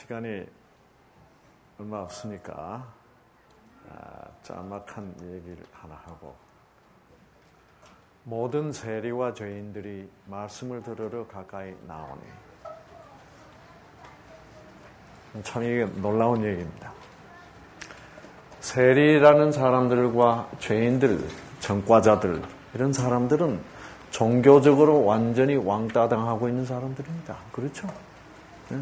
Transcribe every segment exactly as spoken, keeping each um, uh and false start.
시간이 얼마 없으니까 아, 짤막한 얘기를 하나 하고, 모든 세리와 죄인들이 말씀을 들으러 가까이 나오니. 참 이게 놀라운 얘기입니다. 세리라는 사람들과 죄인들, 전과자들, 이런 사람들은 종교적으로 완전히 왕따당하고 있는 사람들입니다. 그렇죠? 네.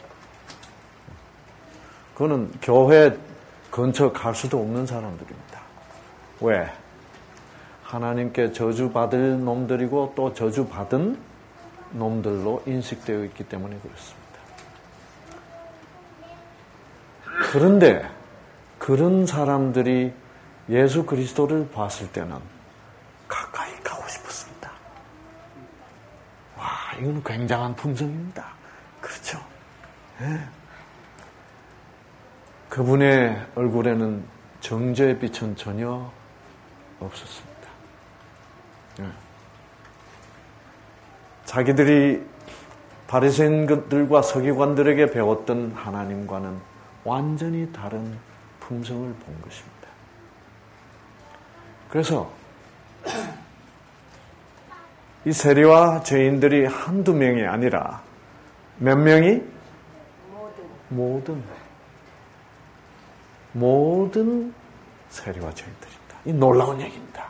그거는 교회 근처 갈 수도 없는 사람들입니다. 왜? 하나님께 저주받을 놈들이고 또 저주받은 놈들로 인식되어 있기 때문에 그렇습니다. 그런데 그런 사람들이 예수 그리스도를 봤을 때는 가까이 가고 싶었습니다. 와, 이건 굉장한 품성입니다. 그렇죠? 네. 그분의 얼굴에는 정죄의 빛은 전혀 없었습니다. 네. 자기들이 바리새인들과 서기관들에게 배웠던 하나님과는 완전히 다른 품성을 본 것입니다. 그래서 이 세리와 죄인들이 한두 명이 아니라 몇 명이? 모든 모든 세리와 죄인들입니다. 이 놀라운 얘기입니다.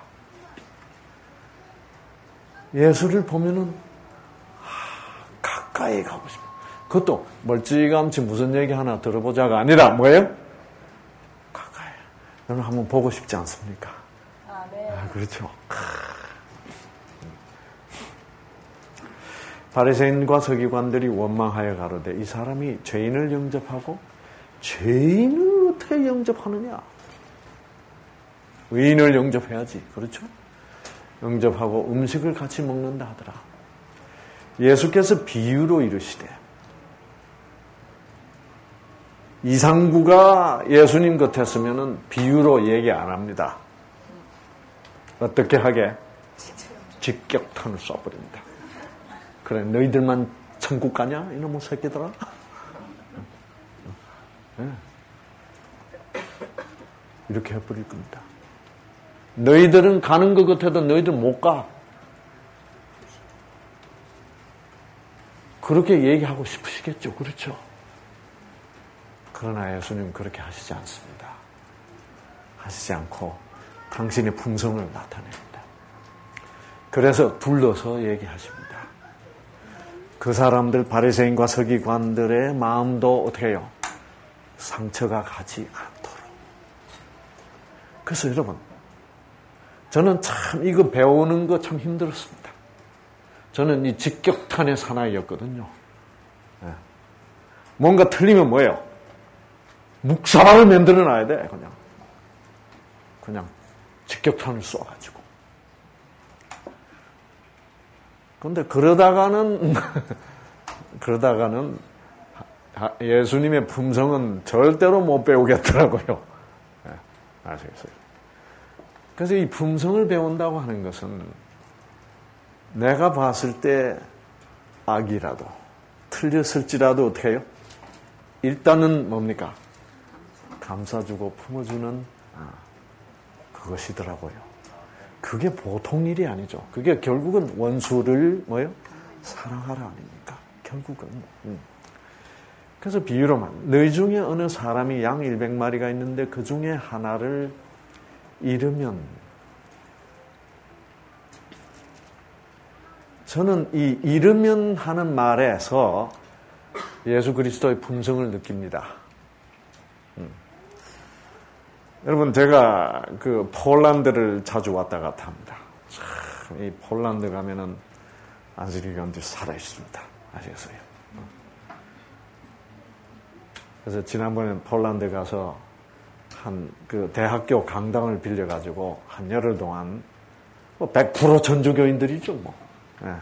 예수를 보면은 아, 가까이 가고 싶어. 그것도 멀찌감치 무슨 얘기 하나 들어보자가 아니라 뭐예요? 가까이. 여러분 한번 보고 싶지 않습니까? 아, 네. 아, 그렇죠. 바리새인과 서기관들이 원망하여 가로되 이 사람이 죄인을 영접하고 죄인을 어떻게 영접하느냐? 의인을 영접해야지. 그렇죠? 영접하고 음식을 같이 먹는다 하더라. 예수께서 비유로 이르시되, 이상구가 예수님 같았으면 비유로 얘기 안 합니다. 어떻게 하게? 직격탄을 쏴버립니다. 그래, 너희들만 천국 가냐? 이놈의 새끼들아? 네. 이렇게 해버릴 겁니다. 너희들은 가는 것 같아도 너희들 못 가. 그렇게 얘기하고 싶으시겠죠. 그렇죠? 그러나 예수님은 그렇게 하시지 않습니다. 하시지 않고 당신의 품성을 나타냅니다. 그래서 둘러서 얘기하십니다. 그 사람들 바리새인과 서기관들의 마음도 어떻게 해요? 상처가 가지 않도록. 그래서 여러분, 저는 참 이거 배우는 거 참 힘들었습니다. 저는 이 직격탄의 사나이였거든요. 네. 뭔가 틀리면 뭐예요? 묵사발을 만들어 놔야 돼, 그냥. 그냥 직격탄을 쏘아가지고. 그런데 그러다가는, 그러다가는 예수님의 품성은 절대로 못 배우겠더라고요. 네, 아시겠어요? 그래서 이 품성을 배운다고 하는 것은 내가 봤을 때 악이라도 틀렸을지라도 어떻게 해요? 일단은 뭡니까? 감싸주고 품어주는 아, 그것이더라고요. 그게 보통 일이 아니죠. 그게 결국은 원수를 뭐예요? 사랑하라 아닙니까? 결국은. 음. 그래서 비유로만 너희 중에 어느 사람이 양 일백 마리가 있는데 그 중에 하나를 잃으면, 저는 이 잃으면 하는 말에서 예수 그리스도의 품성을 느낍니다. 음. 여러분, 제가 그 폴란드를 자주 왔다 갔다 합니다. 참, 이 폴란드 가면은 안식일 견디 살아 있습니다. 아시겠어요? 그래서 지난번에 폴란드 가서 한 그 대학교 강당을 빌려가지고 한 열흘 동안 뭐 백 퍼센트 전주교인들이죠, 뭐. 네.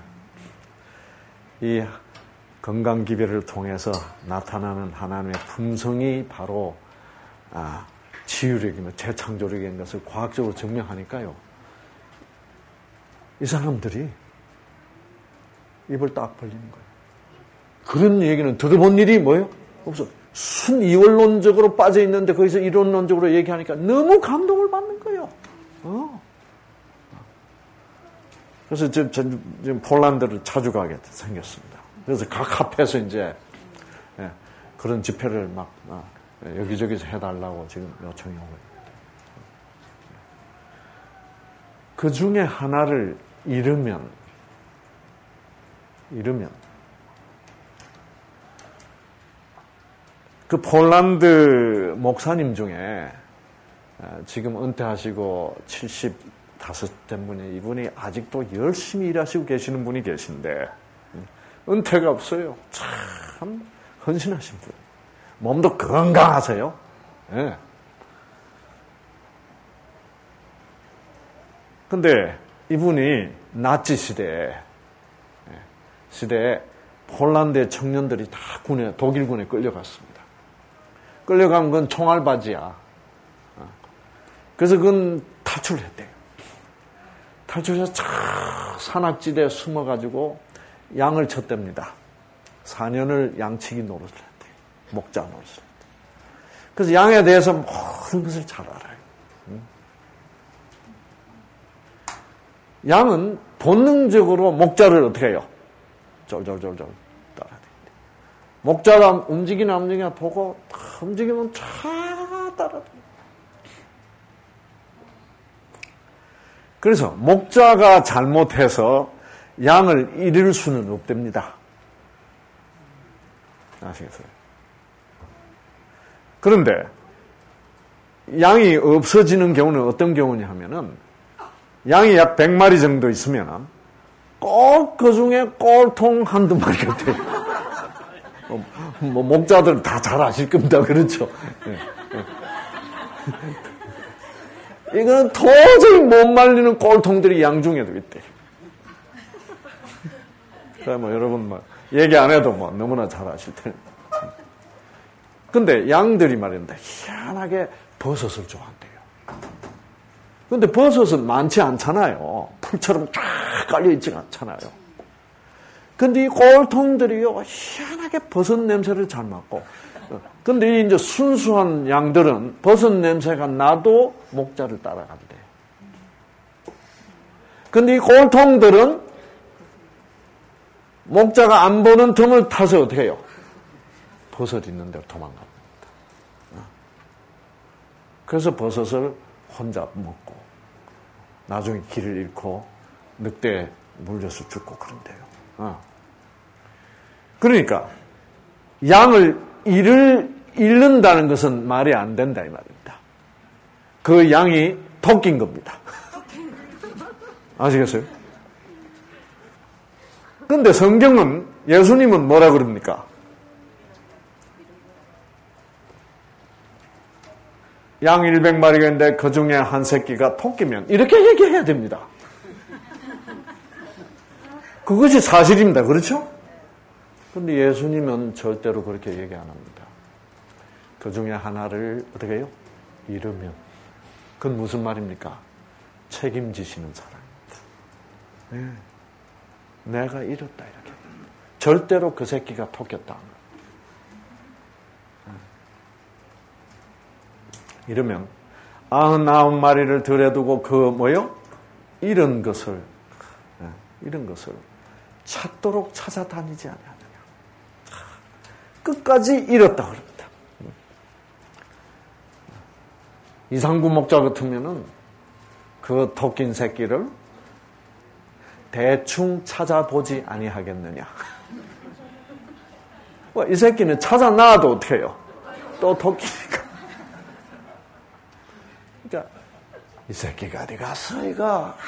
이 건강기별을 통해서 나타나는 하나님의 품성이 바로 아, 치유력이며 재창조력인 것을 과학적으로 증명하니까요. 이 사람들이 입을 딱 벌리는 거예요. 그런 얘기는 들어본 일이 뭐예요? 없어. 순이원론적으로 빠져 있는데 거기서 이론론적으로 얘기하니까 너무 감동을 받는 거예요. 어. 그래서 지금, 지금 폴란드를 자주 가게 생겼습니다. 그래서 각 합해서 이제 예, 그런 집회를 막 아, 여기저기서 해달라고 지금 요청이 오고 있습니다. 그 중에 하나를 잃으면 잃으면 그 폴란드 목사님 중에 지금 은퇴하시고 칠십오 된 분이 이분이 아직도 열심히 일하시고 계시는 분이 계신데 은퇴가 없어요. 참 헌신하신 분. 몸도 건강하세요. 예. 근데 이분이 나치 시대에 시대에 폴란드의 청년들이 다 군에 독일군에 끌려갔습니다. 끌려간 건 총알바지야. 그래서 그건 탈출했대요. 탈출해서 참 산악지대에 숨어가지고 양을 쳤답니다. 사 년을 양치기 노릇을 했대요. 목자 노릇을 했대요. 그래서 양에 대해서 모든 것을 잘 알아요. 양은 본능적으로 목자를 어떻게 해요? 쫄쫄쫄쫄 따라다닙니다. 목자가 움직이나 움직이나 보고 움직이면 쫙 따라다닙니다. 그래서 목자가 잘못해서 양을 잃을 수는 없답니다. 아시겠어요? 그런데 양이 없어지는 경우는 어떤 경우냐 하면은 양이 약 백 마리 정도 있으면 꼭 그 중에 꼴통 한두 마리가 돼요. 뭐 목자들은 다 잘 아실 겁니다. 그렇죠? 네. 네. 이건 도저히 못 말리는 꼴통들이 양 중에도 있대요. 그래 뭐 여러분 뭐 얘기 안 해도 뭐 너무나 잘 아실 텐데. 근데 양들이 말입니다. 희한하게 버섯을 좋아한대요. 근데 버섯은 많지 않잖아요. 풀처럼 쫙 깔려있지 않잖아요. 근데 이 꼴통들이요, 희한하게 버섯 냄새를 잘 맡고. 근데 이제 순수한 양들은 버섯 냄새가 나도 목자를 따라간대. 근데 이 꼴통들은 목자가 안 보는 틈을 타서 어떻게 해요? 버섯 있는 데로 도망갑니다. 그래서 버섯을 혼자 먹고 나중에 길을 잃고 늑대에 물려서 죽고 그런대요. 어. 그러니까 양을 잃을, 잃는다는 것은 말이 안 된다 이 말입니다. 그 양이 토끼인 겁니다. 아시겠어요? 근데 성경은 예수님은 뭐라 그럽니까? 양 일백 마리가 있는데 그 중에 한 새끼가 토끼면 이렇게 얘기해야 됩니다. 그것이 사실입니다. 그렇죠? 그런데 예수님은 절대로 그렇게 얘기 안 합니다. 그 중에 하나를 어떻게 해요? 잃으면. 그건 무슨 말입니까? 책임지시는 사람입니다. 네. 내가 잃었다 이렇게. 절대로 그 새끼가 토꼈다. 이러면 아흔아홉 마리를 들여두고 그 뭐요? 잃은 것을 잃은 것을 찾도록 찾아다니지 않느냐. 끝까지 잃었다 그럽니다. 이상구 목자 같으면은 그 토낀 새끼를 대충 찾아보지 아니하겠느냐. 이 새끼는 찾아놔도 어떻게 해요? 또 토끼니까. 그러니까 이 새끼가 어디 갔어 이거. 아,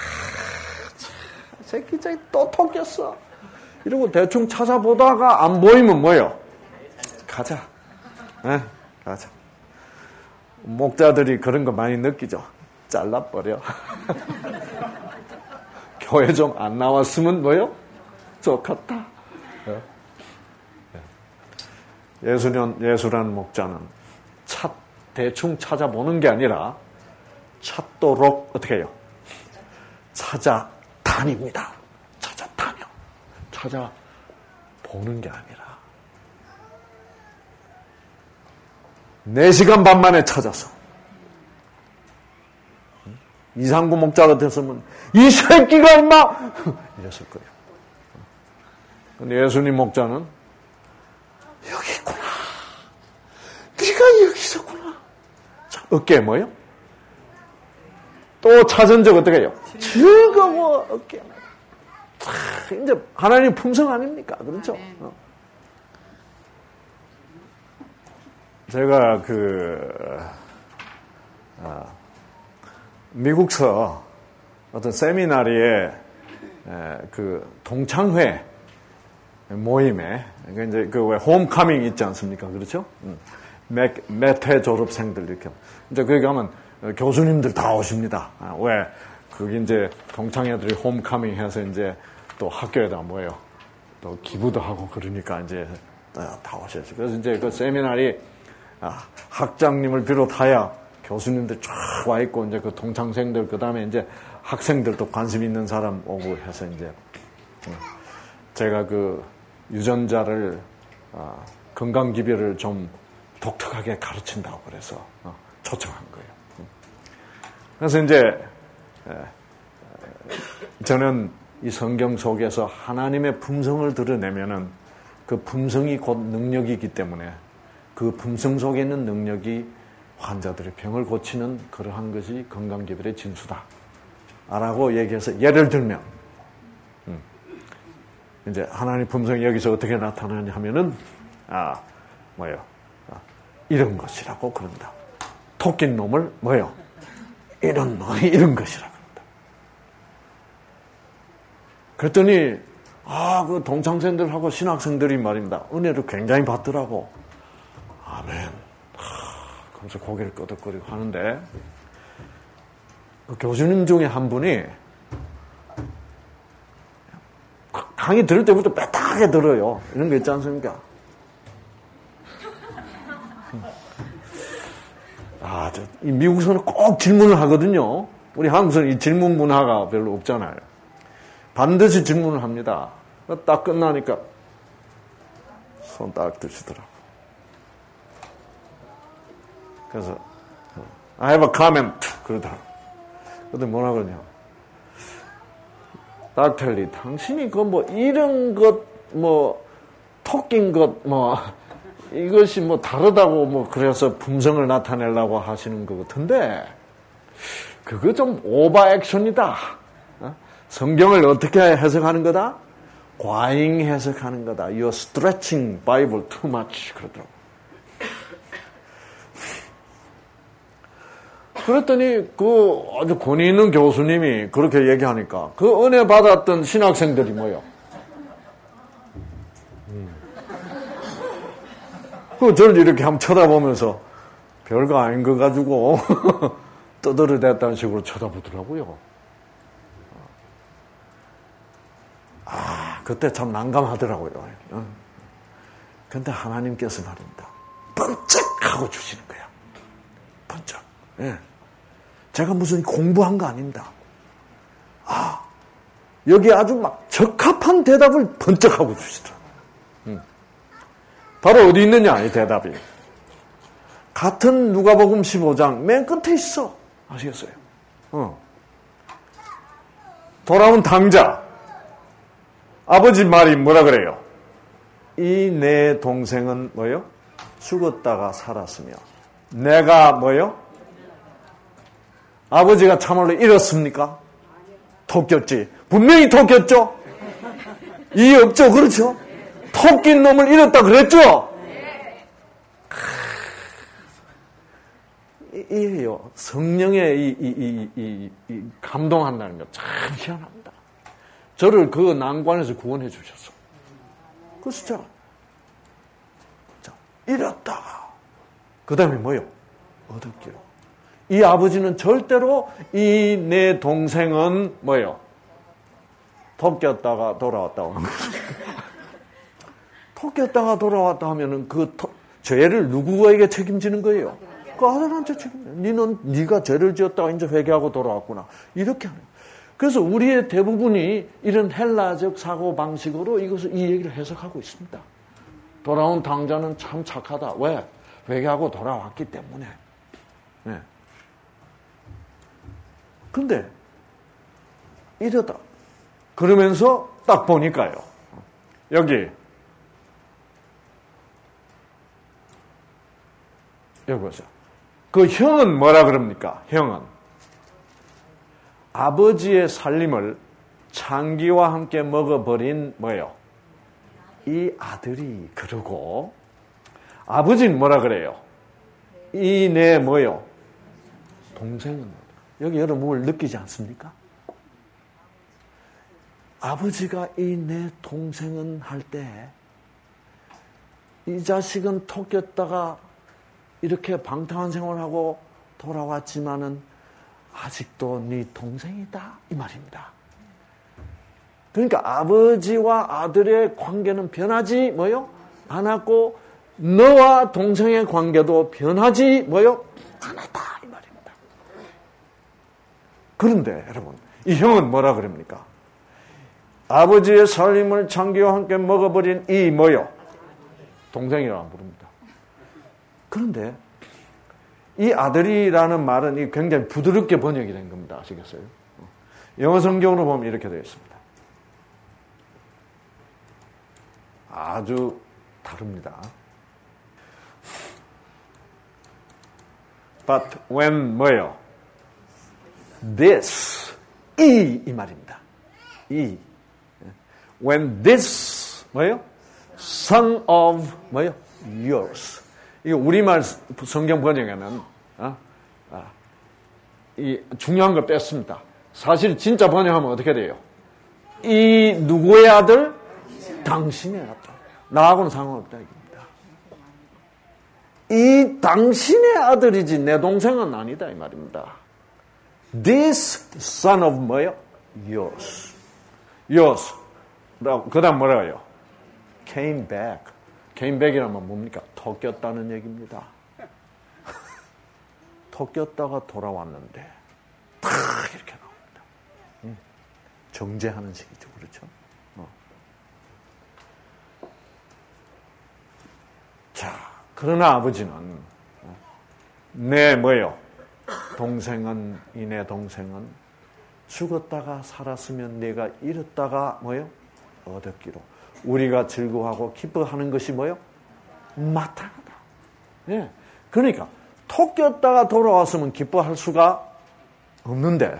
새끼 저기 또 토꼈어. 이러고 대충 찾아보다가 안 보이면 뭐예요? 가자. 네, 가자. 목자들이 그런 거 많이 느끼죠. 잘라버려. 교회 좀 안 나왔으면 뭐요? 좋겠다. 네. 예수년, 예수라는 목자는 찾, 대충 찾아보는 게 아니라 찾도록 어떻게 해요? 찾아다닙니다. 찾아다녀. 찾아보는 게 아니라 네 시간 반 만에 찾아서 이상구 목자 같았으면 이 새끼가 임마 이랬을 거예요. 근데 예수님 목자는 여기 있구나. 네가 여기 있었구나. 자, 어깨에 뭐요? 또 찾은 적 어떻게 해요? 즐거워 어깨에. 자, 이제 하나님 품성 아닙니까? 그렇죠? 어. 제가 그 아, 미국서 어떤 세미나리에 에, 그 동창회 모임에 그러니까 이제 그 왜 홈카밍 있지 않습니까? 그렇죠? 음. 매, 매퇴 졸업생들 이렇게 이제 거기 가면 교수님들 다 오십니다. 아, 왜 그게 이제 동창회들이 홈카밍 해서 이제 또 학교에다 모여 또 기부도 하고 그러니까 이제 다 오셨어요. 그래서 이제 그 세미나리 아, 학장님을 비롯하여 교수님들 쫙 와 있고 이제 그 동창생들 그 다음에 이제 학생들도 관심 있는 사람 오고 해서 이제 제가 그 유전자를 어, 건강 기별을 좀 독특하게 가르친다고 그래서 어, 초청한 거예요. 그래서 이제 에, 저는 이 성경 속에서 하나님의 품성을 드러내면은 그 품성이 곧 능력이기 때문에 그 품성 속에 있는 능력이 환자들의 병을 고치는 그러한 것이 건강기별의 진수다. 라고 얘기해서 예를 들면, 음, 이제 하나님 품성이 여기서 어떻게 나타나냐 하면은, 아, 뭐예요? 아, 이런 것이라고 그런다. 토낀 놈을 뭐예요? 이런 놈이 이런 것이라고 그런다. 그랬더니, 아, 그 동창생들하고 신학생들이 말입니다. 은혜를 굉장히 받더라고. 아멘. 그래서 고개를 끄덕거리고 하는데 그 교수님 중에 한 분이 강의 들을 때부터 빼딱하게 들어요. 이런 거 있지 않습니까? 아, 저, 이 미국에서는 꼭 질문을 하거든요. 우리 한국에서는 이 질문 문화가 별로 없잖아요. 반드시 질문을 합니다. 딱 끝나니까 손 딱 드시더라고요. 그래서 I have a comment 그러더라고. 근데 뭐라 그러냐? 닥터리, 당신이 그 뭐 이런 것, 뭐 토낀 것, 뭐 이것이 뭐 다르다고 뭐 그래서 품성을 나타내려고 하시는 것 같은데 그거 좀 오버 액션이다. 어? 성경을 어떻게 해석하는 거다? 과잉 해석하는 거다. You're stretching Bible too much 그러더라고. 그랬더니 그 아주 권위 있는 교수님이 그렇게 얘기하니까 그 은혜 받았던 신학생들이 뭐요? 음. 그 저를 이렇게 한번 쳐다보면서 별거 아닌 거 가지고 떠들어댔다는 식으로 쳐다보더라고요. 아, 그때 참 난감하더라고요. 근데 하나님께서 말입니다. 번쩍 하고 주시는 거야. 번쩍. 예. 제가 무슨 공부한 거 아닙니다. 아, 여기 아주 막 적합한 대답을 번쩍 하고 주시더라고요. 음. 바로 어디 있느냐, 이 대답이. 같은 누가복음 십오 장 맨 끝에 있어. 아시겠어요? 어. 돌아온 당자. 아버지 말이 뭐라 그래요? 이 내 동생은 뭐요? 죽었다가 살았으며 내가 뭐요? 아버지가 참말로 잃었습니까? 토꼈지. 분명히 토꼈죠? 이 없죠? 그렇죠? 토낀 놈을 잃었다 그랬죠? 이게요. 성령의 이, 이, 이, 이, 이 감동한다는 거 참 희한합니다. 저를 그 난관에서 구원해 주셨어. 그래서 자, 자 잃었다가 그 다음에 뭐요? 얻었기로. 이 아버지는 절대로 이 내 동생은 뭐예요? 토꼈다가 돌아왔다고 하는 거죠. 토꼈다가 돌아왔다 하면은 그 토, 죄를 누구에게 책임지는 거예요? 그 아들한테 책임져. 니는 네가 죄를 지었다가 이제 회개하고 돌아왔구나. 이렇게 하는 거예요. 그래서 우리의 대부분이 이런 헬라적 사고 방식으로 이것을 이 얘기를 해석하고 있습니다. 돌아온 당자는 참 착하다. 왜? 회개하고 돌아왔기 때문에. 네. 근데 이러다 그러면서 딱 보니까요. 여기 여기 보세요. 그 형은 뭐라 그럽니까? 형은 아버지의 살림을 창기와 함께 먹어버린 뭐예요? 이 아들이 그러고 아버지는 뭐라 그래요? 이 내 뭐예요? 동생은 여기 여러분 뭘 느끼지 않습니까? 아버지가 이 내 동생은 할 때 이 자식은 토꼈다가 이렇게 방탕한 생활하고 돌아왔지만은 아직도 네 동생이다 이 말입니다. 그러니까 아버지와 아들의 관계는 변하지 뭐요? 않았고 너와 동생의 관계도 변하지 뭐요? 않았다 이 말입니다. 그런데 여러분 이 형은 뭐라 그럽니까? 아버지의 살림을 창기와 함께 먹어버린 이 뭐요? 동생이라고 부릅니다. 그런데 이 아들이라는 말은 굉장히 부드럽게 번역이 된 겁니다. 아시겠어요? 영어 성경으로 보면 이렇게 되어 있습니다. 아주 다릅니다. But when 뭐예요? This 이, 이 말입니다. 이 When this 뭐예요? Son of 뭐예요? Yours. 이게 우리말 성경 번역에는 어? 아, 이 중요한 걸 뺐습니다. 사실 진짜 번역하면 어떻게 돼요? 이 누구의 아들? 당신의 아들. 나하고는 상관없다 이겁니다. 이 당신의 아들이지 내 동생은 아니다 이 말입니다. This son of 뭐예요? Yours. Yours. 그 다음 뭐라고 해요? Came back. Came back이라면 뭡니까? 토꼈다는 얘기입니다. 토꼈다가 돌아왔는데 탁 이렇게 나옵니다. 음. 정죄하는 식이죠. 그렇죠? 어. 자, 그러나 아버지는 내 뭐예요? 동생은 이 내 동생은 죽었다가 살았으면 내가 잃었다가 뭐예요? 얻었기로 우리가 즐거워하고 기뻐하는 것이 뭐예요? 마땅하다. 예. 그러니까 토꼈다가 돌아왔으면 기뻐할 수가 없는데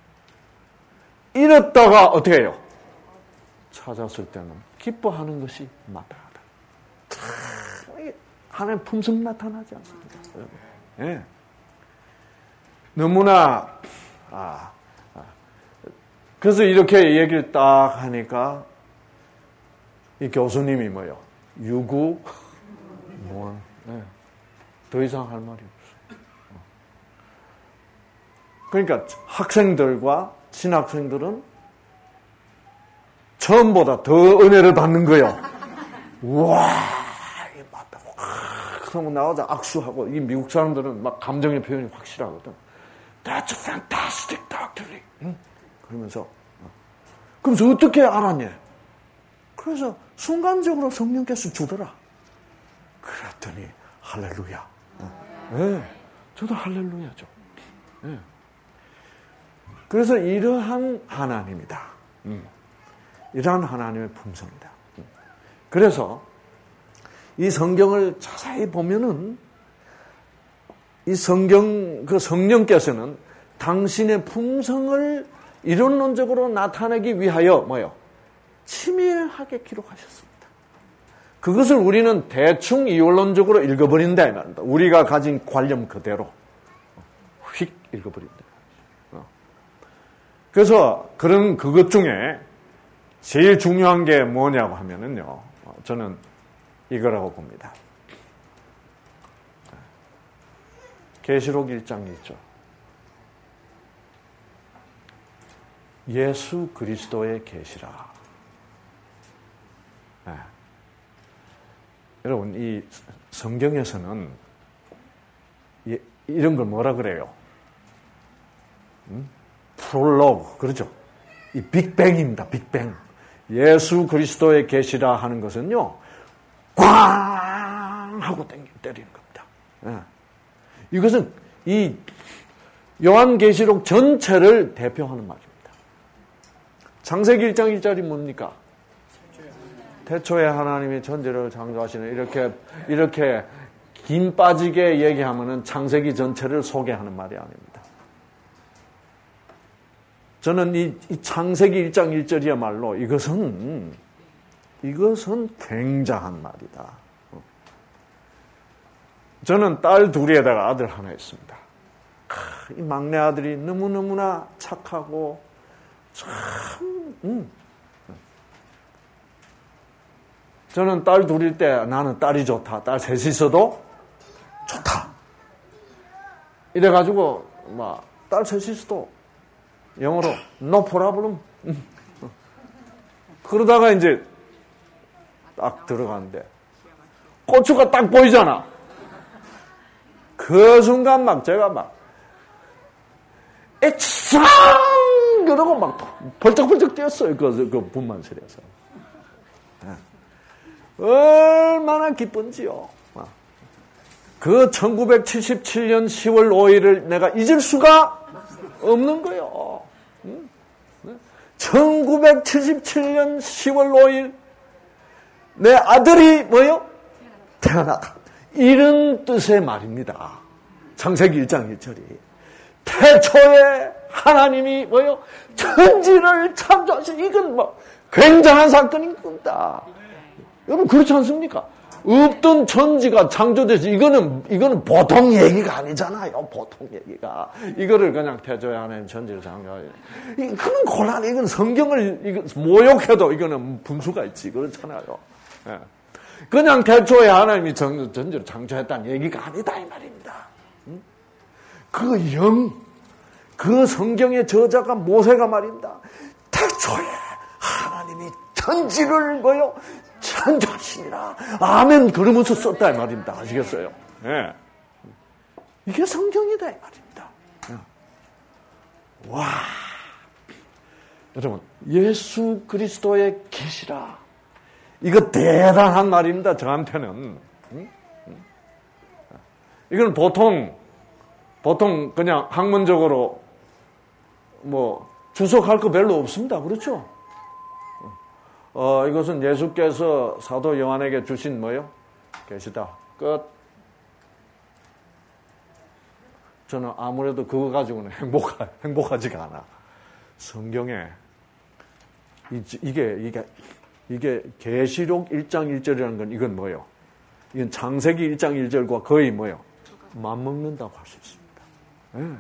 잃었다가 어떻게 해요? 찾았을 때는 기뻐하는 것이 마땅하다. 참 하나님 품성 나타나지 않습니까? 예. 너무나 아, 아 그래서 이렇게 얘기를 딱 하니까 이 교수님이 뭐요? 유구 뭐 네. 더 이상 할 말이 없어요. 그러니까 학생들과 신학생들은 처음보다 더 은혜를 받는 거예요. 와, 이게 맞다. 와, 그러면 나와서 악수하고 이 미국 사람들은 막 감정의 표현이 확실하거든. That's a fantastic doctrine. 응? 그러면서 그러면서 어떻게 알았냐? 그래서 순간적으로 성령께서 주더라. 그랬더니 할렐루야. 예, 네, 저도 할렐루야죠. 네. 그래서 이러한 하나님이다. 음. 이러한 하나님의 품성이다. 음. 그래서 이 성경을 자세히 보면은 이 성경 그 성령께서는 당신의 품성을 이론론적으로 나타내기 위하여 뭐요? 치밀하게 기록하셨습니다. 그것을 우리는 대충 이론론적으로 읽어버린다 이 말입니다. 우리가 가진 관념 그대로 휙 읽어버린다. 그래서 그런 그것 중에 제일 중요한 게 뭐냐고 하면은요, 저는 이거라고 봅니다. 계시록 일 장이 있죠. 예수 그리스도의 계시라. 네. 여러분, 이 성경에서는 이, 이런 걸 뭐라 그래요? 음? 프롤로그, 그렇죠? 이 빅뱅입니다, 빅뱅. 예수 그리스도의 계시라 하는 것은요, 꽝! 하고 때리는 겁니다. 예. 이것은 이 요한계시록 전체를 대표하는 말입니다. 창세기 일 장 일 절이 뭡니까? 태초에 하나님이 천지를 창조하시는 이렇게 이렇게 긴 빠지게 얘기하면은 창세기 전체를 소개하는 말이 아닙니다. 저는 이, 이 창세기 일 장 일 절이야말로 이것은 이것은 굉장한 말이다. 저는 딸 둘에다가 아들 하나 있습니다. 이 막내 아들이 너무너무나 착하고 참 음. 저는 딸 둘일 때 나는 딸이 좋다. 딸 셋이 있어도 좋다. 이래가지고 막 딸 셋이 있어도 영어로 no problem. 그러다가 이제 딱 들어가는데 고추가 딱 보이잖아. 그 순간 막 제가 막 액상 그러고 막 벌쩍벌쩍 뛰었어요. 그, 그 분만실에서. 얼마나 기쁜지요. 그 천구백칠십칠 년 시월 오일을 내가 잊을 수가 없는 거예요. 천구백칠십칠 년 시월 오일 내 아들이 뭐요? 태어나다. 이런 뜻의 말입니다. 창세기 일 장 일 절이. 태초에 하나님이 뭐요? 천지를 창조하신 이건 뭐 굉장한 사건인 겁니다. 여러분 그렇지 않습니까? 없던 천지가 창조돼서 이거는 이거는 보통 얘기가 아니잖아요. 보통 얘기가 이거를 그냥 태초에 하나님 천지를 창조하신 이거는 곤란. 이건 성경을 이거 모욕해도 이거는 분수가 있지 그렇잖아요. 예. 그냥 태초에 하나님이 천, 천지를 창조했다는 얘기가 아니다 이 말입니다. 응? 그 영, 그 성경의 저자가 모세가 말입니다. 태초에 하나님이 천지를 뭐요? 창조하시니라. 아멘. 그러면서 썼다 이 말입니다. 아시겠어요? 예. 이게 성경이다 이 말입니다. 예. 와, 여러분 예수 그리스도의 계시라. 이거 대단한 말입니다. 저한테는. 응? 응? 이건 보통 보통 그냥 학문적으로 뭐 주석할 거 별로 없습니다. 그렇죠? 어, 이것은 예수께서 사도 요한에게 주신 뭐요? 계시다. 끝. 저는 아무래도 그거 가지고는 행복하, 행복하지가 않아. 성경에 이게 이게 이게 계시록 일 장 일 절이라는 건 이건 뭐예요? 이건 창세기 일 장 일 절과 거의 뭐예요? 맞먹는다고 할 수 있습니다. 네.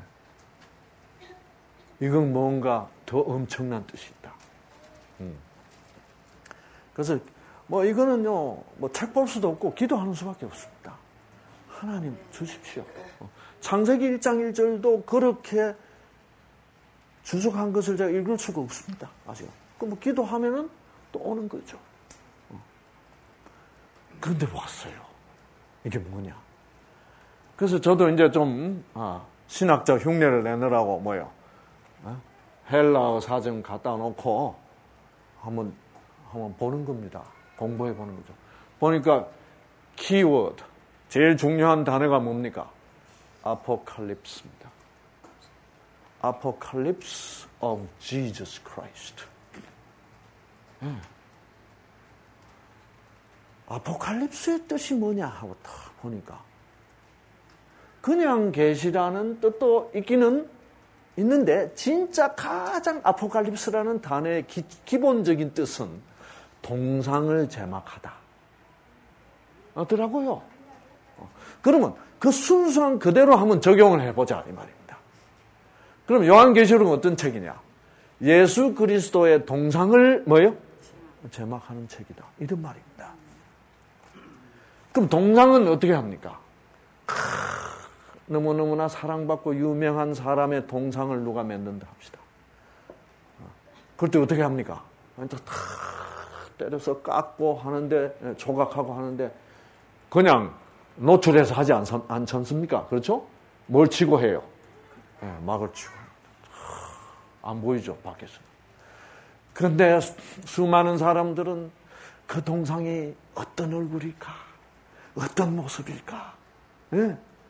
이건 뭔가 더 엄청난 뜻이 있다. 음. 그래서 뭐 이거는요, 뭐 책 볼 수도 없고 기도하는 수밖에 없습니다. 하나님 주십시오. 창세기 일 장 일 절도 그렇게 주석한 것을 제가 읽을 수가 없습니다. 아시죠? 그 뭐 기도하면은 또 오는 거죠. 그런데 왔어요. 이게 뭐냐? 그래서 저도 이제 좀 아, 신학적 흉내를 내느라고 뭐요? 어? 헬라어 사전 갖다 놓고 한번 한번 보는 겁니다. 공부해 보는 거죠. 보니까 키워드 제일 중요한 단어가 뭡니까? 아포칼립스입니다. Apocalypse of Jesus Christ. 음. 아포칼립스의 뜻이 뭐냐 하고 딱 보니까 그냥 계시라는 뜻도 있기는 있는데 진짜 가장 아포칼립스라는 단어의 기, 기본적인 뜻은 동상을 제막하다 하더라고요. 그러면 그 순수한 그대로 한번 적용을 해보자 이 말입니다. 그럼 요한계시록은 어떤 책이냐? 예수 그리스도의 동상을 뭐요? 제막하는 책이다. 이런 말입니다. 그럼 동상은 어떻게 합니까? 크, 너무너무나 사랑받고 유명한 사람의 동상을 누가 만든다 합시다. 그럴 때 어떻게 합니까? 완전 탁 때려서 깎고 하는데 조각하고 하는데 그냥 노출해서 하지 않, 않습니까? 그렇죠? 뭘 치고 해요? 네, 막을 치고. 안 보이죠, 밖에서. 그런데 수많은 사람들은 그 동상이 어떤 얼굴일까? 어떤 모습일까? 네?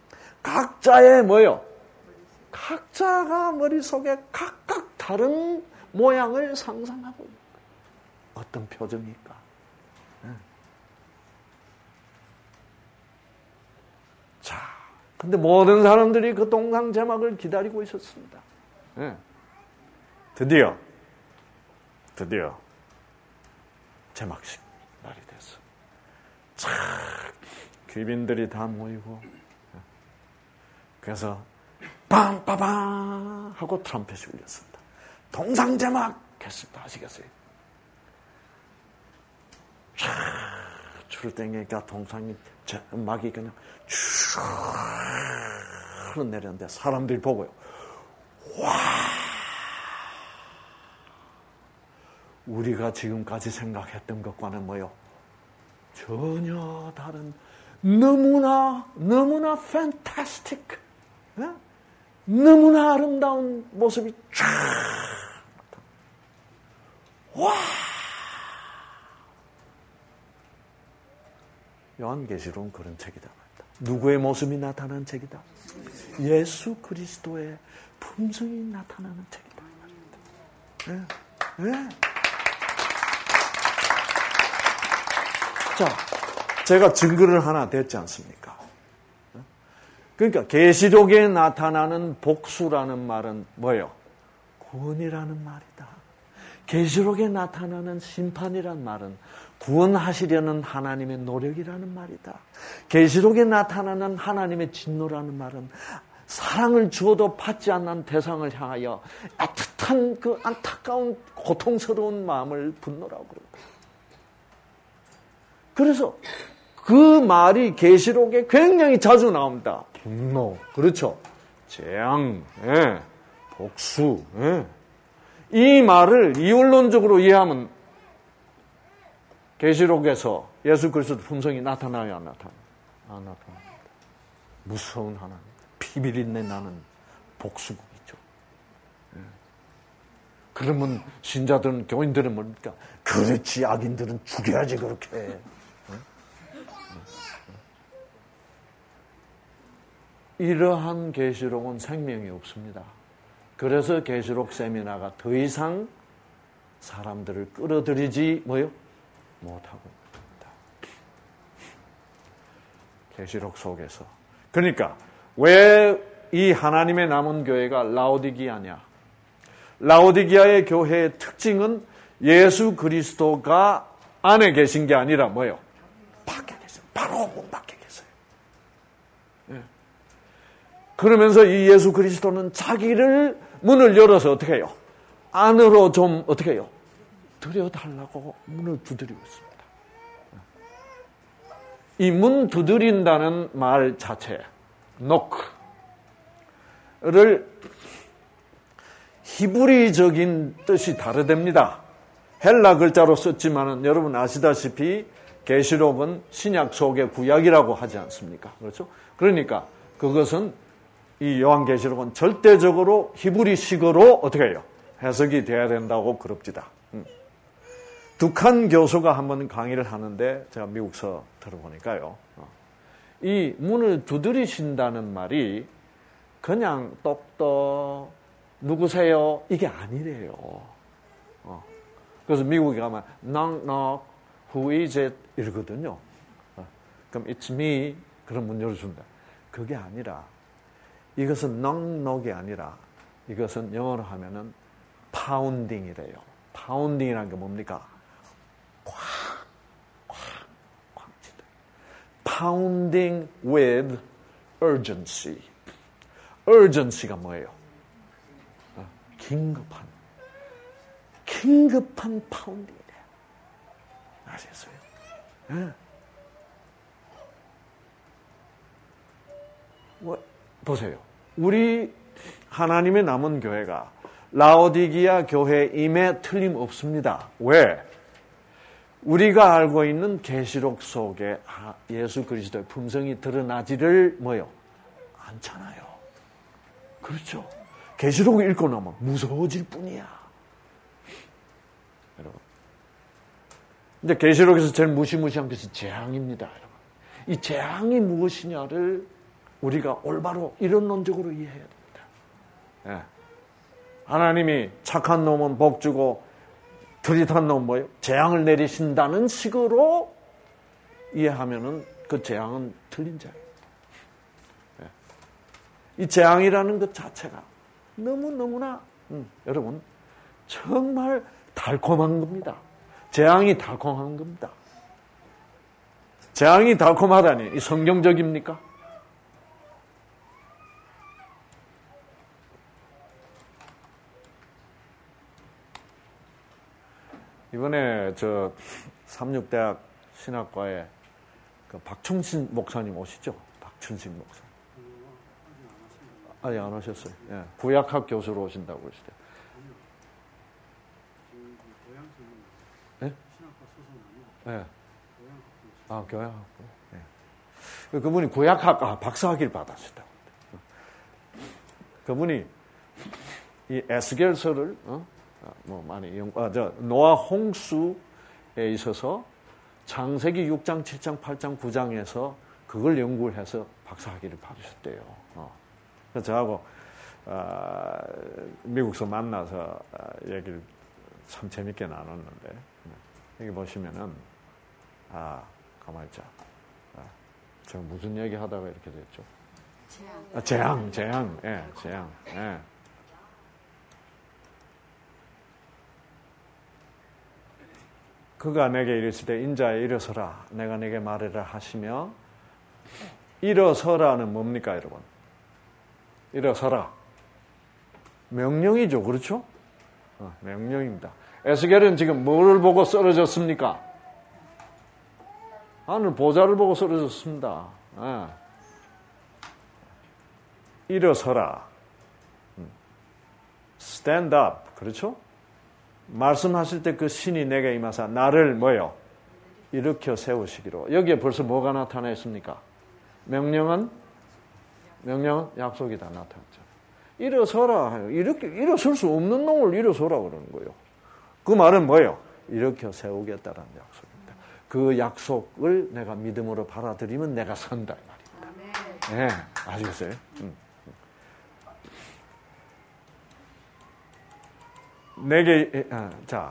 각자의 뭐요? 각자가 머릿속에 각각 다른 모양을 상상하고 있는 거예요. 어떤 표정일까? 네. 자, 근데 모든 사람들이 그 동상 제막을 기다리고 있었습니다. 네. 드디어, 드디어 제막식 날이 됐어. 참 귀빈들이 다 모이고, 그래서 빵빠방 하고 트럼펫이 울렸습니다. 동상 제막 했습니다. 아시겠어요? 촤 줄을 땡기니까 동상이 막이 그냥 쭉 흘러내렸는데 사람들이 보고요. 와, 우리가 지금까지 생각했던 것과는 뭐요? 전혀 다른, 너무나 너무나 판타스틱, 네? 너무나 아름다운 모습이 쫙 나타납니다. 와! 요한계시록은 그런 책이다. 누구의 모습이 나타난 책이다? 예수 그리스도의 품성이 나타나는 책이다. 네. 네. 자, 제가 증거를 하나 댔지 않습니까? 그러니까 계시록에 나타나는 복수라는 말은 뭐예요? 구원이라는 말이다. 계시록에 나타나는 심판이란 말은 구원하시려는 하나님의 노력이라는 말이다. 계시록에 나타나는 하나님의 진노라는 말은 사랑을 주어도 받지 않는 대상을 향하여 애틋한 그 안타까운 고통스러운 마음을 분노라고 그럽니다. 그래서 그 말이 계시록에 굉장히 자주 나옵니다. 분노, 그렇죠. 재앙, 예. 복수. 예. 이 말을 이원론적으로 이해하면 계시록에서 예수 그리스도 품성이 나타나요, 안 나타나요? 안 나타납니다. 무서운 하나님, 피비린내 나는 복수국이죠. 예. 그러면 신자들은, 교인들은 뭡니까? 그렇지, 악인들은 죽여야지 그렇게. 예. 이러한 계시록은 생명이 없습니다. 그래서 계시록 세미나가 더 이상 사람들을 끌어들이지 뭐요? 못하고 있습니다. 계시록 속에서. 그러니까 왜 이 하나님의 남은 교회가 라오디기아냐? 라오디기아의 교회의 특징은 예수 그리스도가 안에 계신 게 아니라 뭐요? 밖에 계세요. 바로 문 밖에 계세요. 예. 그러면서 이 예수 그리스도는 자기를 문을 열어서 어떻게 해요? 안으로 좀 어떻게 해요? 들여달라고 문을 두드리고 있습니다. 이 문 두드린다는 말 자체, knock를 히브리적인 뜻이 다르답니다. 헬라 글자로 썼지만은 여러분 아시다시피 계시록은 신약 속의 구약이라고 하지 않습니까? 그렇죠? 그러니까 그것은 이 요한계시록은 절대적으로 히브리식으로 어떻게 해요? 해석이 돼야 된다고 그럽니다. 음. 둑한 교수가 한번 강의를 하는데 제가 미국서 들어보니까요. 어. 이 문을 두드리신다는 말이 그냥 똑똑 누구세요? 이게 아니래요. 어. 그래서 미국에 가면 knock knock who is it? 이러거든요. 어. 그럼 it's me 그런 문 열어준다. 그게 아니라 이것은 knock knock이 아니라 이것은 영어로 하면은 파운딩이래요. 파운딩이라는 게 뭡니까? 꽉, 꽉, 꽉 치다. Pounding with urgency. urgency가 뭐예요? 어, 긴급한, 긴급한 파운딩이래요. 아시겠어요? 네. 뭐, 보세요. 우리 하나님의 남은 교회가 라오디기아 교회임에 틀림없습니다. 왜? 우리가 알고 있는 계시록 속에 예수 그리스도의 품성이 드러나지를 뭐요? 않잖아요. 그렇죠? 계시록을 읽고 나면 무서워질 뿐이야. 여러분. 이제 계시록에서 제일 무시무시한 것이 재앙입니다. 여러분. 이 재앙이 무엇이냐를 우리가 올바로 이론론적으로 이해해야 됩니다. 예. 하나님이 착한 놈은 복 주고 들이탄 놈은 뭐예요? 재앙을 내리신다는 식으로 이해하면은 그 재앙은 틀린 재앙. 예. 이 재앙이라는 것 자체가 너무너무나 음, 여러분 정말 달콤한 겁니다. 재앙이 달콤한 겁니다. 재앙이 달콤하다니 이 성경적입니까? 이번에 저 삼육대학 신학과에 그 박춘신 목사님 오시죠? 박춘신 목사. 아직 안 오셨어요. 예, 구약학 교수로 오신다고 그러시대요. 예? 예. 아, 교양학부. 예. 그분이 구약학, 아, 박사학위를 받았었다고. 그분이 이 에스겔서를, 어? 뭐, 많이, 영, 아, 저, 노아 홍수에 있어서 창세기 육 장, 칠 장, 팔 장, 구 장에서 그걸 연구를 해서 박사학위를 받으셨대요. 어. 그래서 저하고, 어, 미국서 만나서 어, 얘기를 참 재밌게 나눴는데, 여기 보시면은, 아, 가만히 있자. 아, 제가 무슨 얘기 하다가 이렇게 됐죠? 재앙. 아, 재앙, 재앙, 예, 재앙, 예. 그가 내게 이르시되 인자야 일어서라 내가 내게 말하라 하시며 일어서라는 뭡니까 여러분? 일어서라 명령이죠. 그렇죠? 어, 명령입니다. 에스겔은 지금 뭐를 보고 쓰러졌습니까? 하늘 보좌를 보고 쓰러졌습니다. 예. 일어서라 stand up 그렇죠? 말씀하실 때 그 신이 내게 임하사 나를 뭐요? 일으켜 세우시기로. 여기에 벌써 뭐가 나타나 있습니까? 명령은 명령은 약속이 다 나타났죠. 일어서라. 이렇게 일어설 수 없는 놈을 일어서라 그러는 거예요. 그 말은 뭐예요? 일으켜 세우겠다라는 약속입니다. 그 약속을 내가 믿음으로 받아들이면 내가 선다 이 말입니다. 네, 아시겠어요? 음. 내게 아, 자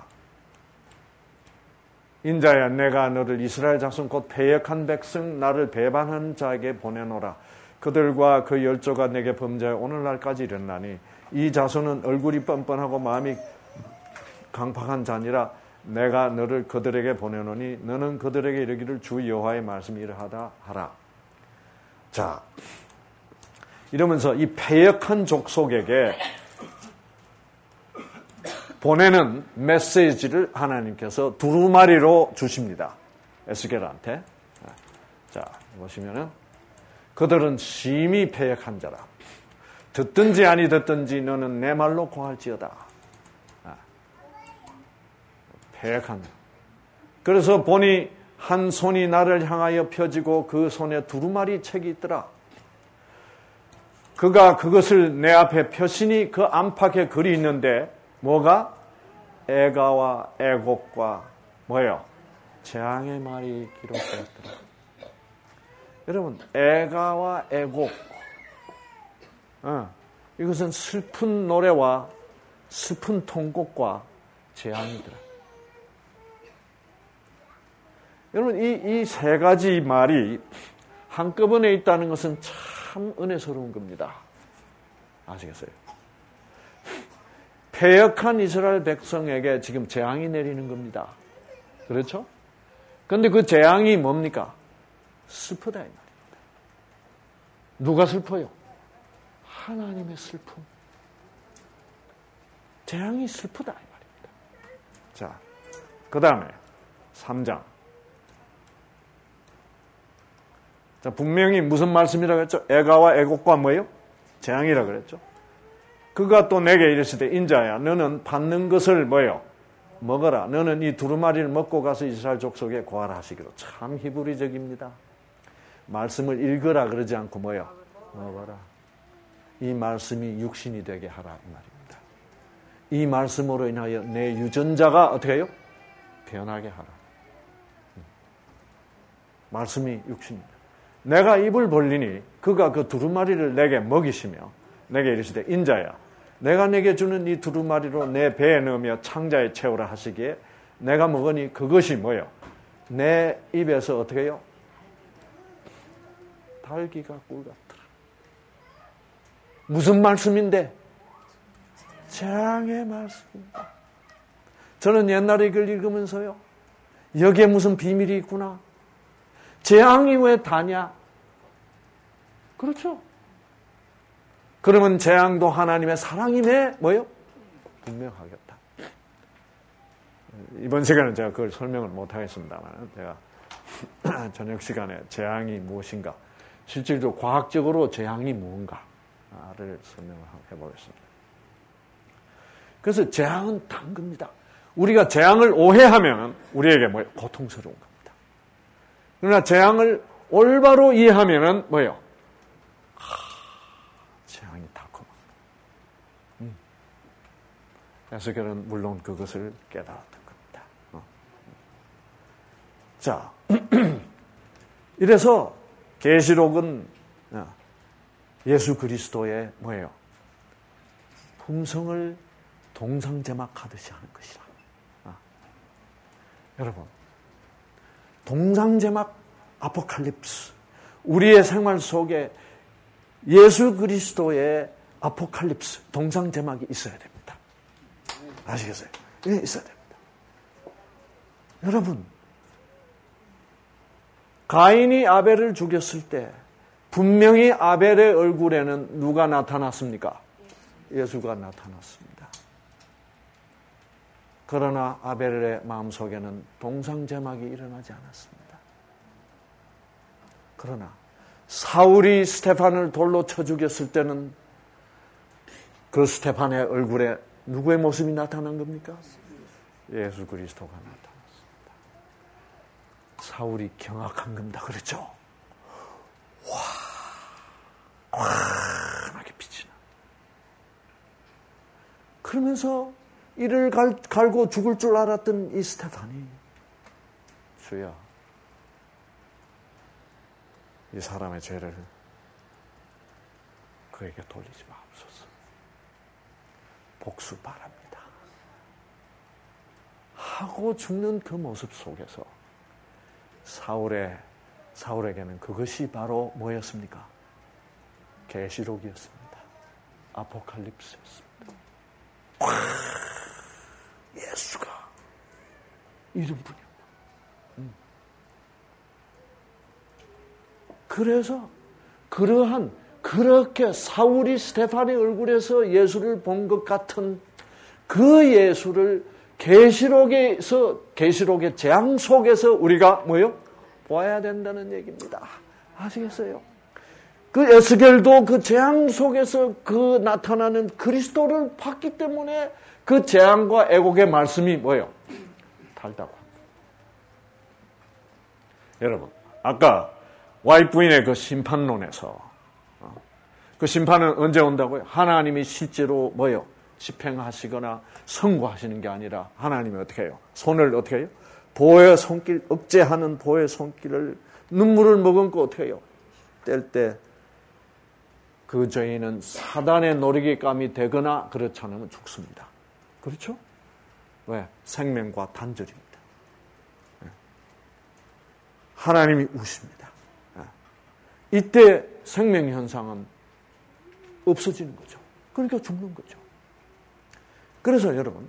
인자야 내가 너를 이스라엘 자손 곧 패역한 백성 나를 배반한 자에게 보내노라. 그들과 그 열조가 내게 범죄하여 오늘날까지 이르나니 이 자손은 얼굴이 뻔뻔하고 마음이 강팍한 자니라. 내가 너를 그들에게 보내노니 너는 그들에게 이르기를 주 여호와의 말씀이 이러하다 하라. 자 이러면서 이 패역한 족속에게 보내는 메시지를 하나님께서 두루마리로 주십니다. 에스겔한테. 자, 보시면은 그들은 심히 패역한 자라. 듣든지 아니 듣든지 너는 내 말로 고할지어다. 패역한 자. 그래서 보니 한 손이 나를 향하여 펴지고 그 손에 두루마리 책이 있더라. 그가 그것을 내 앞에 펴시니 그 안팎에 글이 있는데 뭐가? 애가와 애곡과 뭐예요? 재앙의 말이 기록되었더라. 여러분, 애가와 애곡. 어, 이것은 슬픈 노래와 슬픈 통곡과 재앙이더라. 여러분, 이, 이 세 가지 말이 한꺼번에 있다는 것은 참 은혜스러운 겁니다. 아시겠어요? 패역한 이스라엘 백성에게 지금 재앙이 내리는 겁니다. 그렇죠? 그런데 그 재앙이 뭡니까? 슬프다 이 말입니다. 누가 슬퍼요? 하나님의 슬픔. 재앙이 슬프다 이 말입니다. 자, 그 다음에 삼 장. 자, 분명히 무슨 말씀이라고 했죠? 애가와 애곡과 뭐예요? 재앙이라고 그랬죠? 그가 또 내게 이르시되 인자야 너는 받는 것을 뭐예요? 먹어라. 너는 이 두루마리를 먹고 가서 이스라엘 족속에 고하라 하시기로. 참 히브리적입니다. 말씀을 읽으라 그러지 않고 뭐예요? 먹어라. 이 말씀이 육신이 되게 하라 이 말입니다. 이 말씀으로 인하여 내 유전자가 어떻게 해요? 변하게 하라. 말씀이 육신입니다. 내가 입을 벌리니 그가 그 두루마리를 내게 먹이시며 내게 이르시되 인자야 내가 내게 주는 이 두루마리로 내 배에 넣으며 창자에 채우라 하시기에 내가 먹으니 그것이 뭐요? 내 입에서 어떻게 해요? 달기가 꿀 같더라. 무슨 말씀인데? 재앙의 말씀입니다. 저는 옛날에 이걸 읽으면서요. 여기에 무슨 비밀이 있구나. 재앙이 왜 다냐? 그렇죠. 그러면 재앙도 하나님의 사랑임에 뭐요? 분명하겠다. 이번 시간은 제가 그걸 설명을 못하겠습니다만 제가 저녁 시간에 재앙이 무엇인가 실질적으로 과학적으로 재앙이 무엇인가를 설명을 해보겠습니다. 그래서 재앙은 단 겁니다. 우리가 재앙을 오해하면 우리에게 뭐예요? 고통스러운 겁니다. 그러나 재앙을 올바로 이해하면 뭐예요? 재앙이 달콤합니다. 음. 에스겔은 물론 그것을 깨달았던 겁니다. 어. 자, 이래서 계시록은 예수 그리스도의 뭐예요? 품성을 동상제막하듯이 하는 것이라. 아. 여러분, 동상제막 아포칼립스, 우리의 생활 속에 예수 그리스도의 아포칼립스, 동상제막이 있어야 됩니다. 아시겠어요? 예, 있어야 됩니다. 여러분, 가인이 아벨을 죽였을 때 분명히 아벨의 얼굴에는 누가 나타났습니까? 예수가 나타났습니다. 그러나 아벨의 마음속에는 동상제막이 일어나지 않았습니다. 그러나 사울이 스테판을 돌로 쳐 죽였을 때는 그 스테판의 얼굴에 누구의 모습이 나타난 겁니까? 예수 그리스도가 나타났습니다. 사울이 경악한 겁니다. 그렇죠? 와, 환하게 빛이 나. 그러면서 이를 갈, 갈고 죽을 줄 알았던 이 스테판이 주여, 이 사람의 죄를 그에게 돌리지 마옵소서. 복수 바랍니다. 하고 죽는 그 모습 속에서 사울의, 사울에게는 그것이 바로 뭐였습니까? 계시록이었습니다. 아포칼립스였습니다. 와, 예수가 이름뿐이었다. 음. 그래서 그러한 그렇게 사울이 스테판의 얼굴에서 예수를 본 것 같은 그 예수를 계시록에서 계시록의 재앙 속에서 우리가 뭐요? 보아야 된다는 얘기입니다. 아시겠어요? 그 에스겔도 그 재앙 속에서 그 나타나는 그리스도를 봤기 때문에 그 재앙과 애곡의 말씀이 뭐예요? 달다고 합니다. 여러분, 아까 와이프인의 그 심판론에서 그 심판은 언제 온다고요? 하나님이 실제로 뭐예요? 집행하시거나 선고하시는 게 아니라 하나님이 어떻게 해요? 손을 어떻게 해요? 보의 손길, 억제하는 보의 손길을 눈물을 머금고 어떻게 해요? 뗄 때 그 죄인은 사단의 노리개감이 되거나 그렇지 않으면 죽습니다. 그렇죠? 왜? 생명과 단절입니다. 하나님이 우십니다. 이때 생명 현상은 없어지는 거죠. 그러니까 죽는 거죠. 그래서 여러분,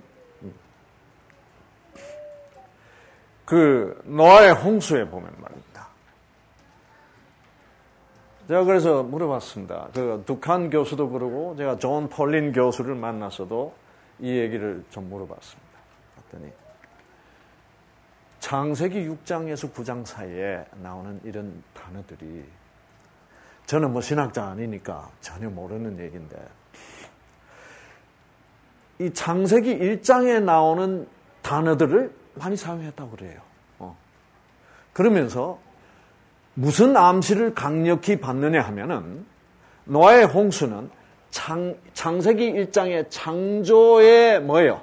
그 노아의 홍수에 보면 말입니다. 제가 그래서 물어봤습니다. 그 둑한 교수도 그러고 제가 존 폴린 교수를 만나서도 이 얘기를 좀 물어봤습니다. 그랬더니 창세기 육 장에서 구 장 사이에 나오는 이런 단어들이 저는 뭐 신학자 아니니까 전혀 모르는 얘기인데 이 창세기 일 장에 나오는 단어들을 많이 사용했다고 그래요. 어. 그러면서 무슨 암시를 강력히 받느냐 하면은 노아의 홍수는 창, 창세기 일 장의 창조의 뭐예요?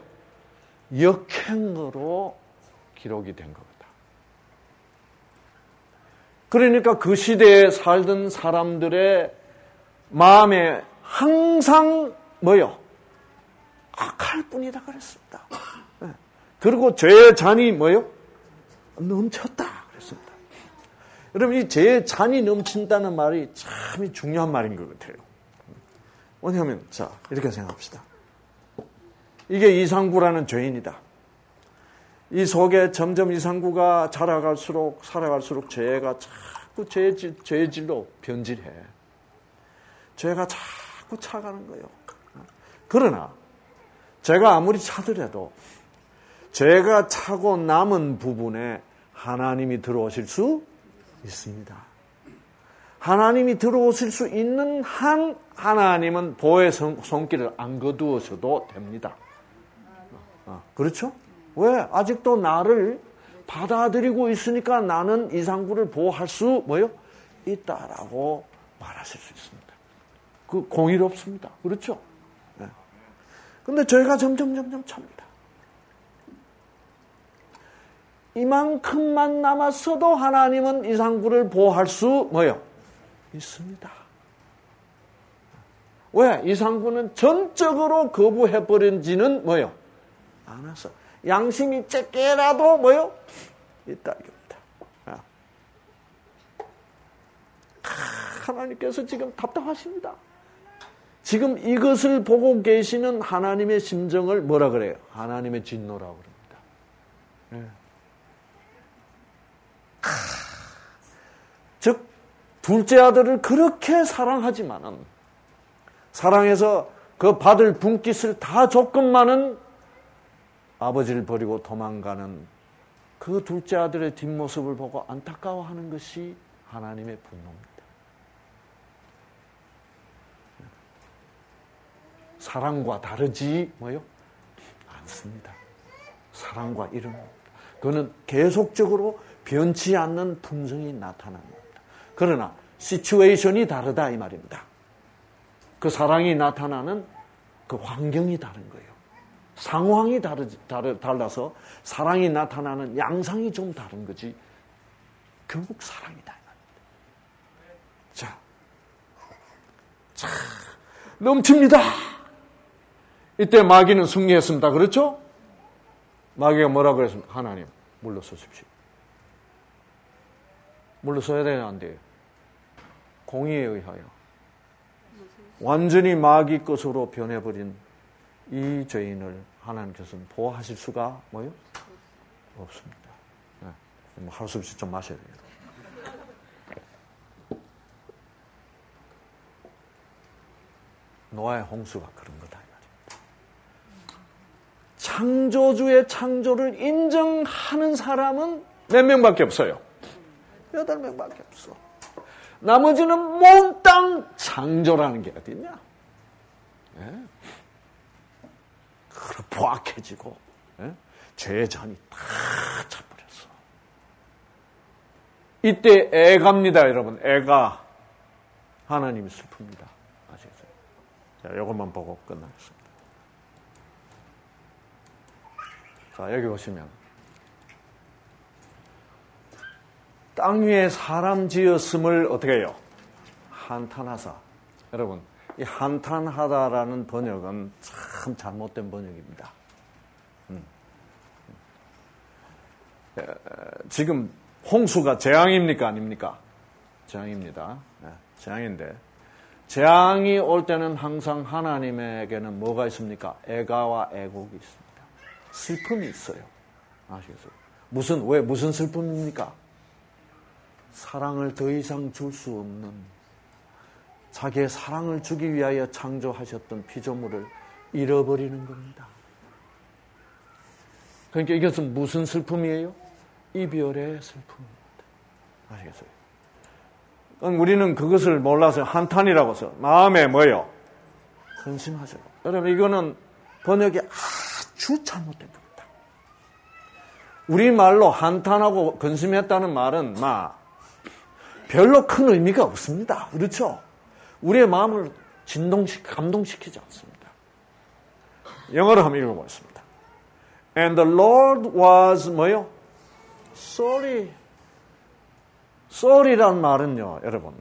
역행으로 기록이 된 겁니다. 그러니까 그 시대에 살던 사람들의 마음에 항상 뭐요? 악할 뿐이다 그랬습니다. 그리고 죄의 잔이 뭐요? 넘쳤다 그랬습니다. 여러분, 이 죄의 잔이 넘친다는 말이 참 중요한 말인 것 같아요. 왜냐하면 자 이렇게 생각합시다. 이게 이상구라는 죄인이다. 이 속에 점점 이상구가 자라갈수록 살아갈수록 죄가 자꾸 죄질, 죄질로 변질해. 죄가 자꾸 차가는 거예요. 그러나 죄가 아무리 차더라도 죄가 차고 남은 부분에 하나님이 들어오실 수 있습니다. 하나님이 들어오실 수 있는 한 하나님은 보혜의 손길을 안 거두어서도 됩니다. 아, 그렇죠? 왜? 아직도 나를 받아들이고 있으니까 나는 이상구를 보호할 수 뭐요? 있다라고 말하실 수 있습니다. 그 공의롭습니다. 그렇죠? 네. 근데 죄가 점점 점점 찹니다. 이만큼만 남았어도 하나님은 이상구를 보호할 수 뭐요? 있습니다. 왜? 이상구는 전적으로 거부해버린지는 뭐요? 않아서. 양심이 째깨라도 뭐요? 있다 이겁니다. 아. 하나님께서 지금 답답하십니다. 지금 이것을 보고 계시는 하나님의 심정을 뭐라 그래요? 하나님의 진노라고 그럽니다. 네. 즉 둘째 아들을 그렇게 사랑하지만은 사랑해서 그 받을 분깃을 다 줬건만은 아버지를 버리고 도망가는 그 둘째 아들의 뒷모습을 보고 안타까워하는 것이 하나님의 분노입니다. 사랑과 다르지 뭐요? 않습니다. 사랑과 이런 그거는 계속적으로 변치 않는 품성이 나타납니다. 그러나 시츄에이션이 다르다 이 말입니다. 그 사랑이 나타나는 그 환경이 다른 거예요. 상황이 다르, 다르, 달라서 사랑이 나타나는 양상이 좀 다른 거지 결국 사랑이다. 자, 자 넘칩니다. 이때 마귀는 승리했습니다. 그렇죠? 마귀가 뭐라고 그랬습니까? 하나님 물러서십시오. 물러서야 되나 안 돼요? 공의에 의하여 완전히 마귀 것으로 변해버린 이 죄인을 하나님께서는 보호하실 수가 뭐요? 없습니다. 네. 뭐 할 수 없이 좀 마셔야 돼요. 노아의 홍수가 그런 거다 이 말입니다. 창조주의 창조를 인정하는 사람은 몇 명밖에 없어요? 여덟 명밖에 없어. 나머지는 몽땅 창조라는 게 어딨냐? 예? 그래 포악해지고 예? 죄의 잔이 다 차버렸어. 이때 애갑니다, 여러분. 애가 하나님이 슬픕니다. 아시겠어요? 자, 이것만 보고 끝나겠습니다. 자, 여기 보시면 땅 위에 사람 지었음을 어떻게 해요? 한탄하사. 여러분, 이 한탄하다라는 번역은 참 잘못된 번역입니다. 음. 에, 지금 홍수가 재앙입니까? 아닙니까? 재앙입니다. 네, 재앙인데 재앙이 올 때는 항상 하나님에게는 뭐가 있습니까? 애가와 애곡이 있습니다. 슬픔이 있어요. 아시겠어요? 무슨, 왜, 무슨 슬픔입니까? 사랑을 더 이상 줄 수 없는 자기의 사랑을 주기 위하여 창조하셨던 피조물을 잃어버리는 겁니다. 그러니까 이것은 무슨 슬픔이에요? 이별의 슬픔입니다. 아시겠어요? 우리는 그것을 몰라서 한탄이라고 해서 마음에 뭐예요? 근심하죠. 여러분 이거는 번역이 아주 잘못된 겁니다. 우리말로 한탄하고 근심했다는 말은 막 별로 큰 의미가 없습니다. 그렇죠? 우리의 마음을 진동시, 감동시키지 않습니다. 영어로 한번 읽어보겠습니다. And the Lord was 뭐요? Sorry. soul이란 말은요, 여러분.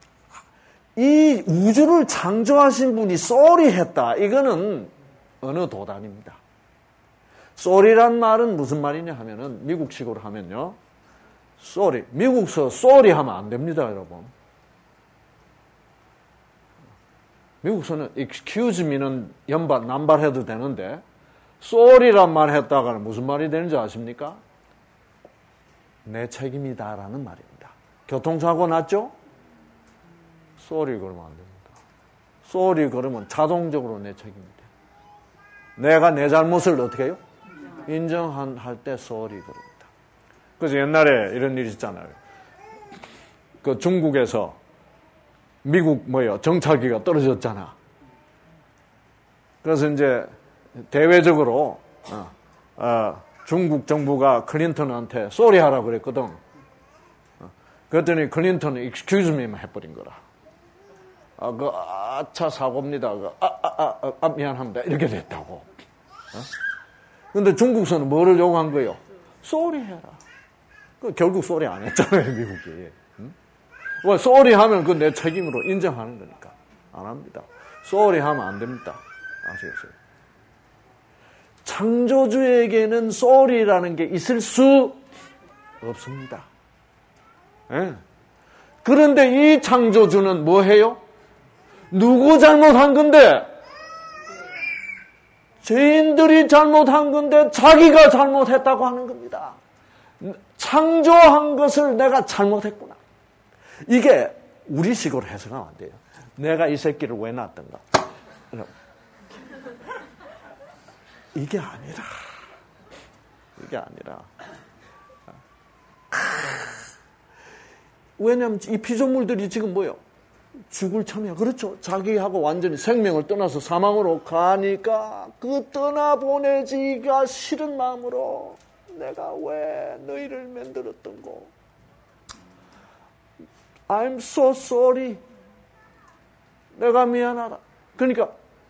이 우주를 창조하신 분이 soul이 했다. 이거는 어느 도단입니다. soul이란 말은 무슨 말이냐 하면은, 미국식으로 하면요. soul이, 미국서 soul이 하면 안 됩니다, 여러분. 미국서는 excuse me는 연발, 남발해도 되는데, soul이란 말 했다가는 무슨 말이 되는지 아십니까? 내 책임이다라는 말입니다. 교통사고 났죠? 쏘리 그러면 안 됩니다. 쏘리 그러면 자동적으로 내 책임이다. 내가 내 잘못을 어떻게 해요? 인정할 때 쏘리 그럽니다. 그래서 옛날에 이런 일이 있잖아요. 그 중국에서 미국 뭐요 정찰기가 떨어졌잖아. 그래서 이제 대외적으로 어, 어, 중국 정부가 클린턴한테 쏘리 하라고 그랬거든. 어, 그랬더니 클린턴은 excuse me만 해버린 거라. 아, 그, 아차, 사고입니다. 그, 아, 아, 아, 아, 미안합니다. 이렇게 됐다고. 어? 근데 중국서는 뭐를 요구한 거예요? 쏘리 해라. 그, 결국 쏘리 안 했잖아요, 미국이. 응? 왜, 쏘리 하면 그 내 책임으로 인정하는 거니까. 안 합니다. 쏘리 하면 안 됩니다. 아시겠어요? 창조주에게는 쏘리라는 게 있을 수 없습니다. 예? 그런데 이 창조주는 뭐 해요? 누구 잘못한 건데? 죄인들이 잘못한 건데 자기가 잘못했다고 하는 겁니다. 창조한 것을 내가 잘못했구나. 이게 우리식으로 해석하면 안 돼요. 내가 이 새끼를 왜 낳았던가. 이게 아니라 이게 아니라 왜냐하면 이 피조물들이 지금 뭐예요? 죽을 참이야. 그렇죠. 자기하고 완전히 생명을 떠나서 사망으로 가니까 그 떠나보내지가 싫은 마음으로 내가 왜 너희를 만들었던 거. I'm so sorry. 내가 미안하다. 그러니까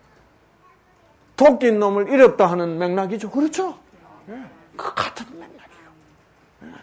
토끼 놈을 잃었다 하는 맥락이죠. 그렇죠. 그 같은 맥락이에요.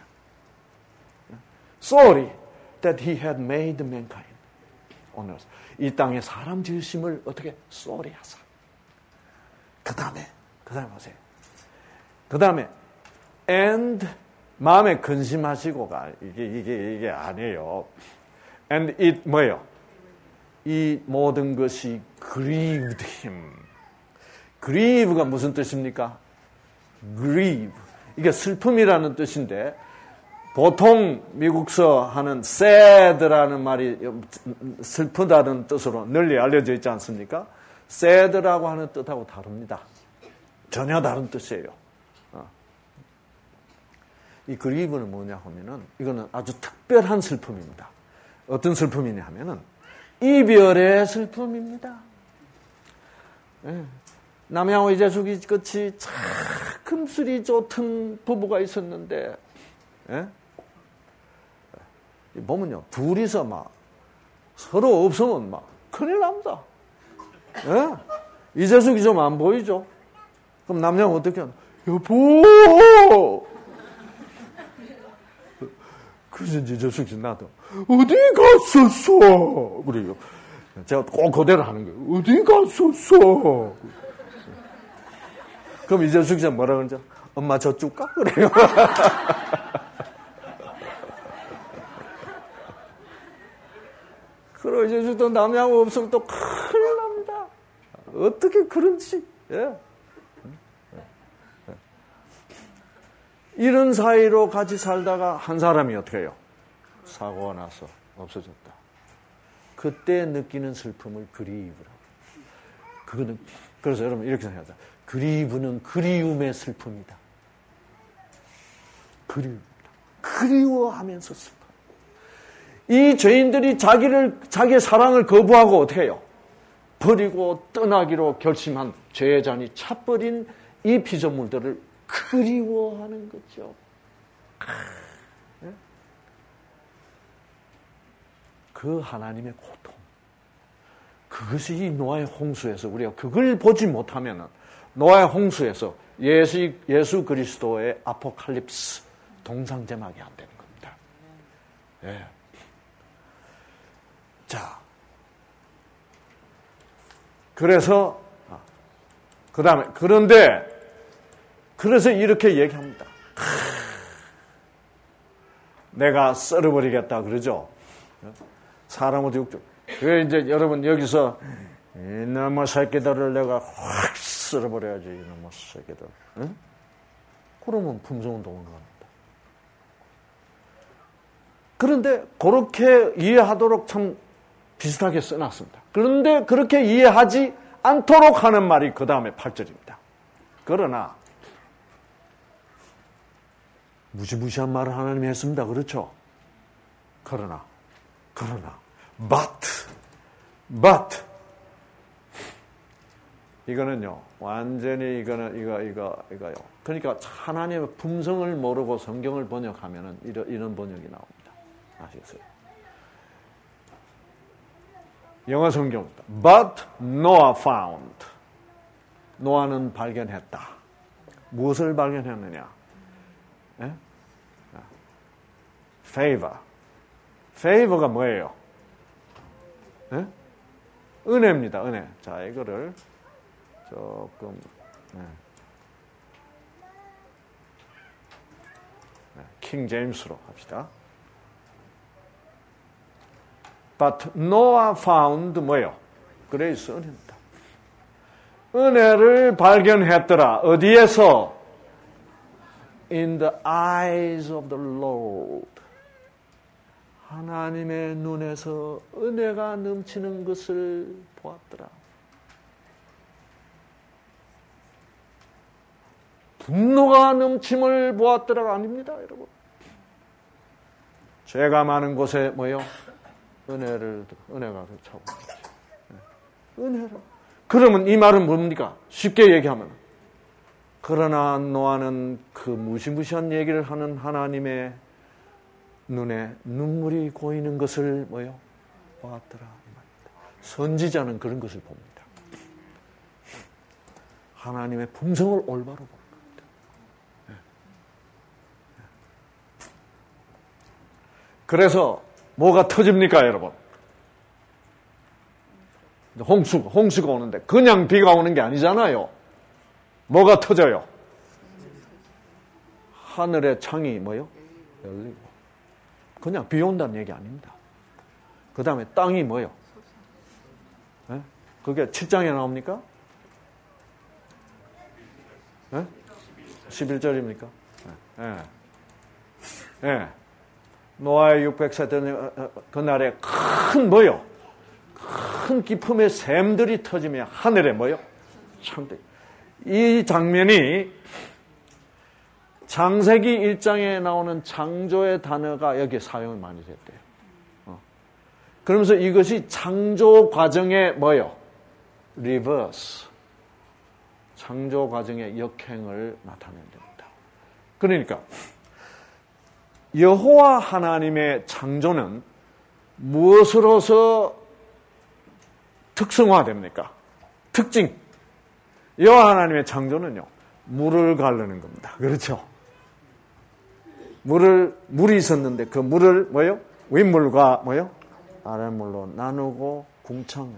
Sorry that he had made mankind. 오늘 이 땅에 사람 지으심을 어떻게 쏘리 하사. 그 다음에 그 다음에 보세요. 그 다음에 and 마음에 근심하시고가 이게 이게 이게 아니에요. and it 뭐예요? 이 모든 것이 grieved him. grieve가 무슨 뜻입니까? grieve 이게 슬픔이라는 뜻인데. 보통 미국서 하는 sad라는 말이 슬프다는 뜻으로 널리 알려져 있지 않습니까? sad라고 하는 뜻하고 다릅니다. 전혀 다른 뜻이에요. 어. 이 grieve는 뭐냐 하면은 이거는 아주 특별한 슬픔입니다. 어떤 슬픔이냐 하면은 이별의 슬픔입니다. 예. 남양호 이재숙이 같이 참 금슬이 좋던 부부가 있었는데 예? 보면요, 둘이서 막 서로 없으면 막 큰일 납니다. 예? 이재숙이 좀 안 보이죠? 그럼 남자는 어떻게 하나? 여보! 그래서 이재숙이 나도 어디 갔었어? 그래요. 제가 꼭 그대로 하는 거예요. 어디 갔었어? 그럼 이재숙이 뭐라 그러죠? 엄마 저 줄까? 그래요. 그리고 이제 또 남양호 없으면 또 큰일 납니다. 어떻게 그런지. 예. 이런 사이로 같이 살다가 한 사람이 어떻게 해요? 사고가 나서 없어졌다. 그때 느끼는 슬픔을 그리브라고. 그거는, 그래서 여러분 이렇게 생각하자. 그리브는 그리움의 슬픔이다. 그리움. 그리워하면서 슬픔. 이 죄인들이 자기를, 자기의 사랑을 거부하고 어떻게 해요? 버리고 떠나기로 결심한 죄의 잔이 차버린 이 피조물들을 그리워하는 거죠. 그 하나님의 고통. 그것이 이 노아의 홍수에서 우리가 그걸 보지 못하면 노아의 홍수에서 예수, 예수 그리스도의 아포칼립스 동상제막이 안 되는 겁니다. 예. 자, 그래서 그 다음에 그런데 그래서 이렇게 얘기합니다. 내가 썰어버리겠다 그러죠. 사람을 죽죠. 왜 이제 여러분 여기서 이놈의 새끼들을 내가 확 썰어버려야지 이놈의 새끼들. 응? 그러면 품성운동을 합니다. 그런데 그렇게 이해하도록 참 비슷하게 써놨습니다. 그런데 그렇게 이해하지 않도록 하는 말이 그 다음에 팔 절입니다. 그러나 무시무시한 말을 하나님이 했습니다. 그렇죠? 그러나 그러나 but but 이거는요 완전히 이거는 이거 이거 이거요. 그러니까 하나님의 품성을 모르고 성경을 번역하면은 이런 이런 번역이 나옵니다. 아시겠어요? 영어 성경입니다. But Noah found. 노아는 발견했다. 무엇을 발견했느냐? 예? Favor. Favor가 뭐예요? 예? 은혜입니다. 은혜. 자, 이거를 조금 네. 네, 킹 제임스로 합시다. But Noah found 뭐예요? 그레이스 은혜입니다. 은혜를 발견했더라. 어디에서? In the eyes of the Lord. 하나님의 눈에서 은혜가 넘치는 것을 보았더라. 분노가 넘침을 보았더라가 아닙니다, 여러분. 죄가 많은 곳에 뭐요? 은혜를, 은혜가 차고 있죠. 은혜를. 그러면 이 말은 뭡니까? 쉽게 얘기하면. 그러나 노아는 그 무시무시한 얘기를 하는 하나님의 눈에 눈물이 고이는 것을 뭐요? 보았더라. 선지자는 그런 것을 봅니다. 하나님의 품성을 올바로 봅니다. 그래서 뭐가 터집니까, 여러분? 홍수, 홍수가 오는데 그냥 비가 오는 게 아니잖아요. 뭐가 터져요? 하늘의 창이 뭐요? 열리고. 그냥 비 온다는 얘기 아닙니다. 그 다음에 땅이 뭐요? 네? 그게 칠 장에 나옵니까? 네? 십일 절입니까? 네. 네. 네. 노아의 육백 세 그날에 큰 뭐요? 큰 기품의 샘들이 터지며 하늘에 뭐요? 창들. 이 장면이 창세기 일 장에 나오는 창조의 단어가 여기에 사용이 많이 됐대요. 어. 그러면서 이것이 창조 과정의 뭐요? 리버스. 창조 과정의 역행을 나타낸답니다. 그러니까 여호와 하나님의 창조는 무엇으로서 특성화됩니까? 특징. 여호와 하나님의 창조는요, 물을 가르는 겁니다. 그렇죠? 물을, 물이 있었는데 그 물을 뭐요? 윗물과 뭐요? 아랫물로 나누고 궁창을.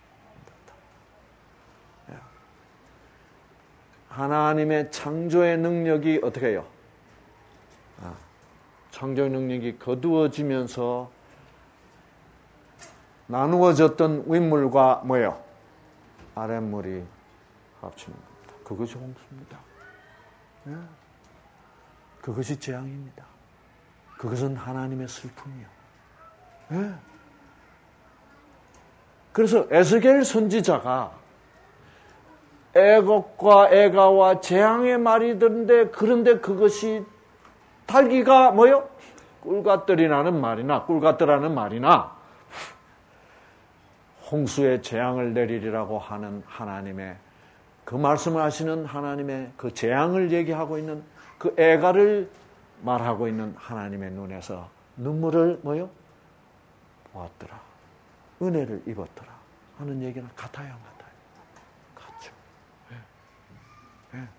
하나님의 창조의 능력이 어떻게 해요? 아, 창조의 능력이 거두어지면서 나누어졌던 윗물과 뭐예요? 아랫물이 합치는 겁니다. 그것이 홍수입니다. 네. 그것이 재앙입니다. 그것은 하나님의 슬픔이요. 네. 그래서 에스겔 선지자가 애곡과 애가와 재앙의 말이 드는데 그런데 그것이 달기가 뭐요? 꿀갓들이라는 말이나 꿀갓들라는 말이나 홍수의 재앙을 내리리라고 하는 하나님의 그 말씀을 하시는 하나님의 그 재앙을 얘기하고 있는 그 애가를 말하고 있는 하나님의 눈에서 눈물을 뭐요? 보았더라. 은혜를 입었더라. 하는 얘기는 같아요, 같아요. 같죠. 네. 네.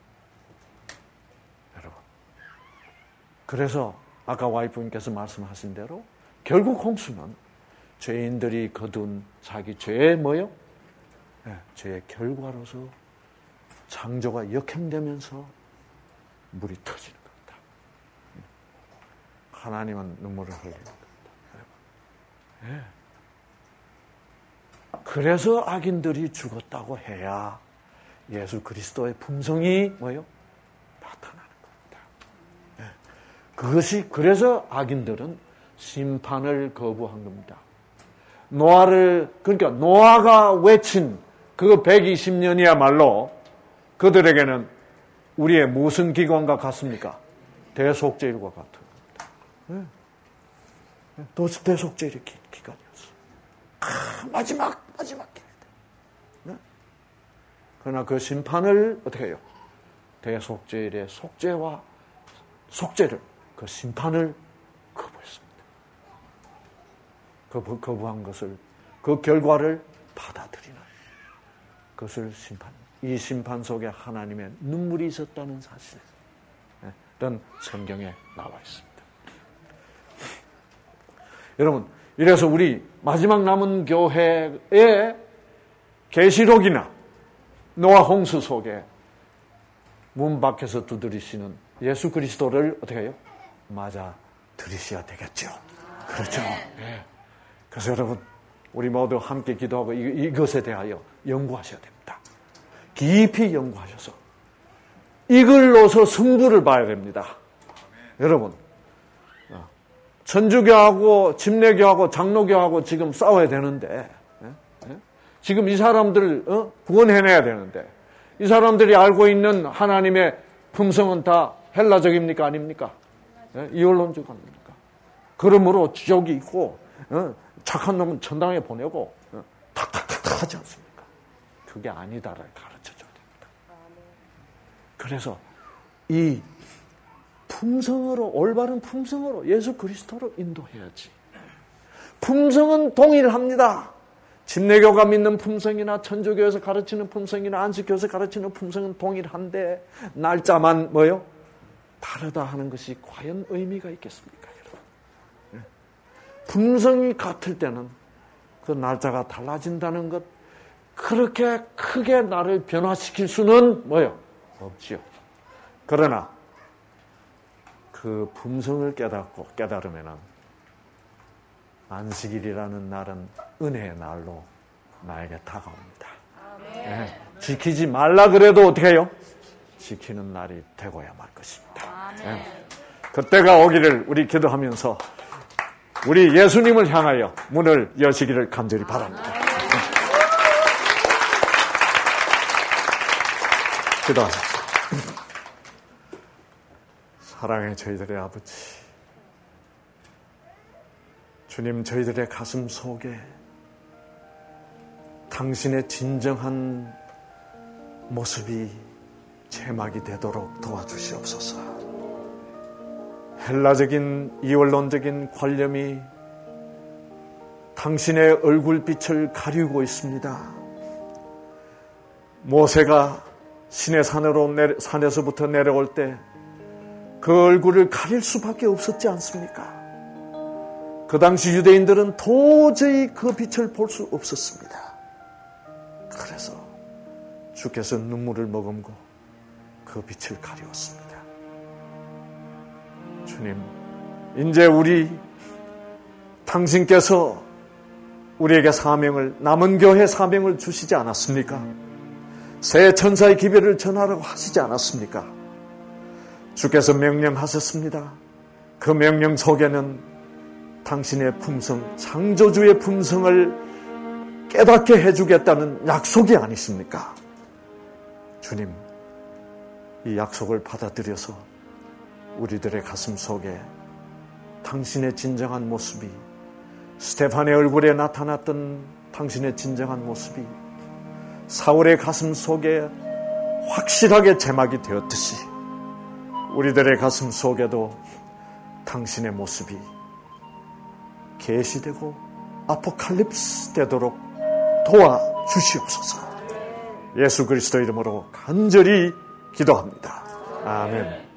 여러분. 그래서 아까 와이프님께서 말씀하신 대로 결국 홍수는 죄인들이 거둔 자기 죄의 뭐요? 네, 죄의 결과로서 창조가 역행되면서 물이 터지는 겁니다. 하나님은 눈물을 흘리는 겁니다. 네. 그래서 악인들이 죽었다고 해야 예수 그리스도의 품성이 뭐요? 나타나는 겁니다. 네. 그것이 그래서 악인들은 심판을 거부한 겁니다. 노아를 그러니까 노아가 외친 그 백이십 년이야말로 그들에게는 우리의 무슨 기관과 같습니까? 대속죄일과 같은 겁니다. 네. 대속죄일의 기간이었어. 아, 마지막 마지막 기회. 네. 그러나 그 심판을 어떻게 해요? 대속죄일의 속죄와 속죄를 그 심판을 거부했습니다. 그 거부한 것을 그 결과를 받아들이는 그것을 심판. 이 심판 속에 하나님의 눈물이 있었다는 사실. 이런 성경에 나와 있습니다. 여러분, 이래서 우리 마지막 남은 교회의 계시록이나 노아 홍수 속에 문 밖에서 두드리시는 예수 그리스도를 어떻게 해요? 맞아 들으셔야 되겠죠. 그렇죠. 네. 그래서 여러분, 우리 모두 함께 기도하고 이것에 대하여 연구하셔야 됩니다. 깊이 연구하셔서 이걸로서 승부를 봐야 됩니다. 여러분, 천주교하고 침례교하고 장로교하고 지금 싸워야 되는데, 지금 이 사람들을 구원해내야 되는데, 이 사람들이 알고 있는 하나님의 품성은 다 헬라적입니까? 아닙니까? 이원론적 아닙니까? 그러므로 지옥이 있고 착한 놈은 천당에 보내고 탁탁탁탁 하지 않습니까? 그게 아니다를 가르쳐줘야 됩니다. 그래서 이 품성으로, 올바른 품성으로 예수 그리스도로 인도해야지. 품성은 동일합니다. 침례교가 믿는 품성이나 천주교에서 가르치는 품성이나 안식교에서 가르치는 품성은 동일한데 날짜만 뭐요? 다르다 하는 것이 과연 의미가 있겠습니까, 여러분? 품성이 같을 때는 그 날짜가 달라진다는 것, 그렇게 크게 나를 변화시킬 수는 뭐요? 없지요. 그러나 그 품성을 깨닫고 깨달으면은 안식일이라는 날은 은혜의 날로 나에게 다가옵니다. 네. 지키지 말라 그래도 어떻게 해요? 지키는 날이 되고야 말 것입니다. 네. 그때가 오기를 우리 기도하면서 우리 예수님을 향하여 문을 여시기를 간절히 바랍니다. 기도하십시오. 사랑의 저희들의 아버지, 주님, 저희들의 가슴 속에 당신의 진정한 모습이 제막이 되도록 도와주시옵소서. 헬라적인 이원론적인 관념이 당신의 얼굴빛을 가리우고 있습니다. 모세가 시내 산으로 내려, 산에서부터 내려올 때 그 얼굴을 가릴 수밖에 없었지 않습니까? 그 당시 유대인들은 도저히 그 빛을 볼 수 없었습니다. 그래서 주께서 눈물을 머금고 그 빛을 가리웠습니다. 주님, 이제 우리 당신께서 우리에게 사명을, 남은 교회 사명을 주시지 않았습니까? 새 천사의 기별을 전하라고 하시지 않았습니까? 주께서 명령하셨습니다. 그 명령 속에는 당신의 품성, 창조주의 품성을 깨닫게 해주겠다는 약속이 아니십니까? 주님, 이 약속을 받아들여서 우리들의 가슴 속에 당신의 진정한 모습이, 스테판의 얼굴에 나타났던 당신의 진정한 모습이 사울의 가슴 속에 확실하게 제막이 되었듯이 우리들의 가슴 속에도 당신의 모습이 계시되고 아포칼립스 되도록 도와주시옵소서. 예수 그리스도 이름으로 간절히 기도합니다. 아멘.